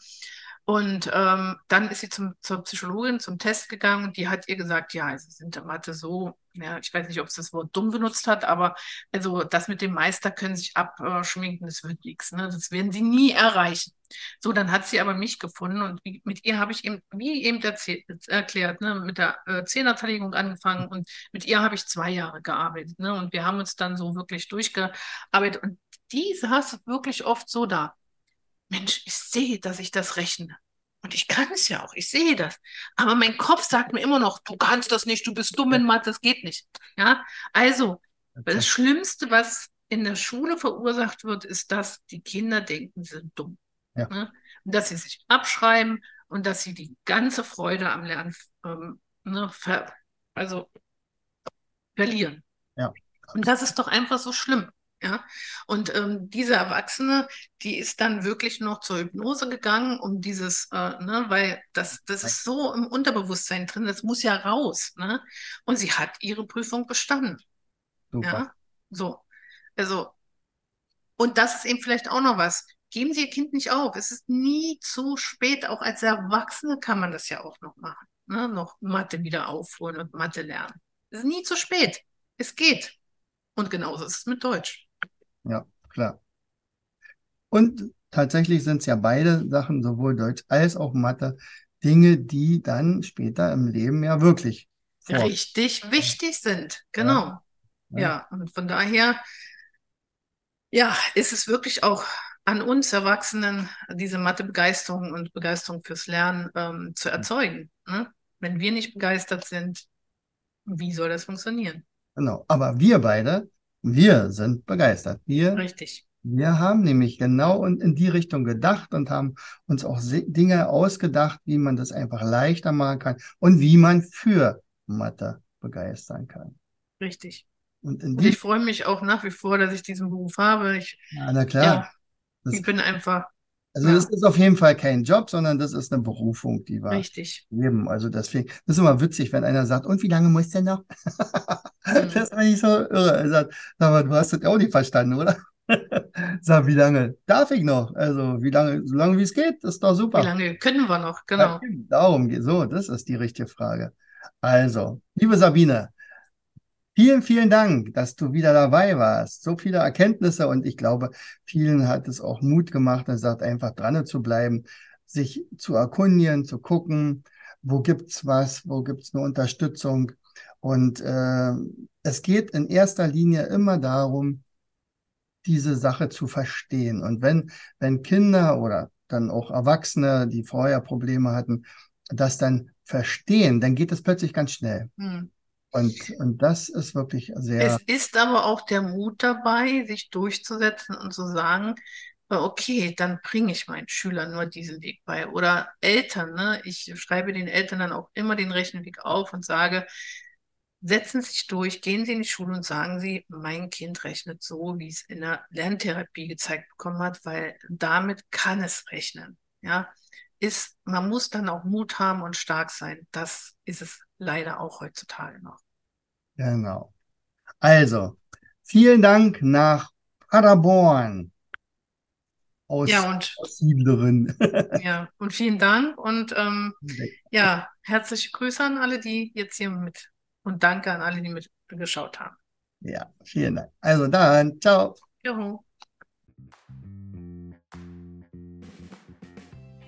Und ähm, dann ist sie zum, zur Psychologin zum Test gegangen und die hat ihr gesagt, ja, also sie sind in Mathe so, ja, ich weiß nicht, ob sie das Wort dumm benutzt hat, aber also das mit dem Meister können sich abschminken, das wird nichts, ne? Das werden sie nie erreichen. So, dann hat sie aber mich gefunden und wie, mit ihr habe ich eben, wie eben erzählt, erklärt, ne, mit der äh, Zehnerverlegung angefangen und mit ihr habe ich zwei Jahre gearbeitet, ne? Und wir haben uns dann so wirklich durchgearbeitet und die saß wirklich oft so da. Mensch, ich sehe, dass ich das rechne. Und ich kann es ja auch, ich sehe das. Aber mein Kopf sagt mir immer noch, du kannst das nicht, du bist dumm Ja, in Mathe, das geht nicht. Ja, also, das tatsächlich. Schlimmste, was in der Schule verursacht wird, ist, dass die Kinder denken, sie sind dumm. Ja, Ne? Und dass sie sich abschreiben und dass sie die ganze Freude am Lernen ähm, ne, ver also verlieren. ja, Und das ist doch einfach so schlimm. Ja, und ähm, diese Erwachsene, die ist dann wirklich noch zur Hypnose gegangen, um dieses, äh, ne, weil das, das ist so im Unterbewusstsein drin, das muss ja raus, ne? Und sie hat ihre Prüfung bestanden. super. Ja, so. Also, und das ist eben vielleicht auch noch was. Geben Sie Ihr Kind nicht auf. Es ist nie zu spät. Auch als Erwachsene kann man das ja auch noch machen. Ne? Noch Mathe wieder aufholen und Mathe lernen. Es ist nie zu spät. Es geht. Und genauso ist es mit Deutsch. Ja, klar. Und tatsächlich sind es ja beide Sachen, sowohl Deutsch als auch Mathe, Dinge, die dann später im Leben ja wirklich vor. Richtig wichtig sind. Ja, Genau. ja, Ja, und von daher, ja, ist es wirklich auch an uns Erwachsenen, diese Mathe-Begeisterung und Begeisterung fürs Lernen ähm, zu erzeugen. Ne? Wenn wir nicht begeistert sind, wie soll das funktionieren? genau. Aber wir beide, wir sind begeistert. Wir, Richtig, wir haben nämlich genau in, in die Richtung gedacht und haben uns auch se- Dinge ausgedacht, wie man das einfach leichter machen kann und wie man für Mathe begeistern kann. richtig. Und in Und die, ich freue mich auch nach wie vor, dass ich diesen Beruf habe. Ich, ja, na klar, ja, das, ich bin einfach, also das ja, ist auf jeden Fall kein Job, sondern das ist eine Berufung, die wir richtig. leben. Also deswegen, das ist immer witzig, wenn einer sagt, und wie lange muss der noch? Das Hm. ist eigentlich so irre. Er sagt, sag mal, du hast das auch nicht verstanden, oder? Sag, wie lange darf ich noch? Also, wie lange, so lange wie es geht, ist doch Wie super. lange können wir noch? Ja, Genau. eben, darum geht so, das ist die richtige Frage. Also, liebe Sabine, Vielen, vielen Dank, dass du wieder dabei warst. So viele Erkenntnisse und ich glaube, vielen hat es auch Mut gemacht und sagt, einfach dran zu bleiben, sich zu erkundigen, zu gucken, wo gibt's was, wo gibt's eine Unterstützung. Und äh, es geht in erster Linie immer darum, diese Sache zu verstehen. Und wenn, wenn Kinder oder dann auch Erwachsene, die vorher Probleme hatten, das dann verstehen, dann geht es plötzlich ganz schnell. Hm. Und, und das ist wirklich Es sehr, ist aber auch der Mut dabei, sich durchzusetzen und zu sagen, äh, okay, dann bringe ich meinen Schülern nur diesen Weg bei. Oder Eltern, ne? Ich schreibe den Eltern dann auch immer den Rechenweg auf und sage, setzen Sie sich durch, gehen Sie in die Schule und sagen Sie, mein Kind rechnet so, wie es in der Lerntherapie gezeigt bekommen hat, weil damit kann es rechnen. Ja, ist, man muss dann auch Mut haben und stark sein. Das ist es leider auch heutzutage noch. genau. Also, vielen Dank nach Paderborn aus, Ja, und aus Siedleren. ja, und vielen Dank und ähm, ja, herzliche Grüße an alle, die jetzt hier mit und danke an alle, die mitgeschaut haben. Ja, vielen Dank. Also dann, ciao. Juhu.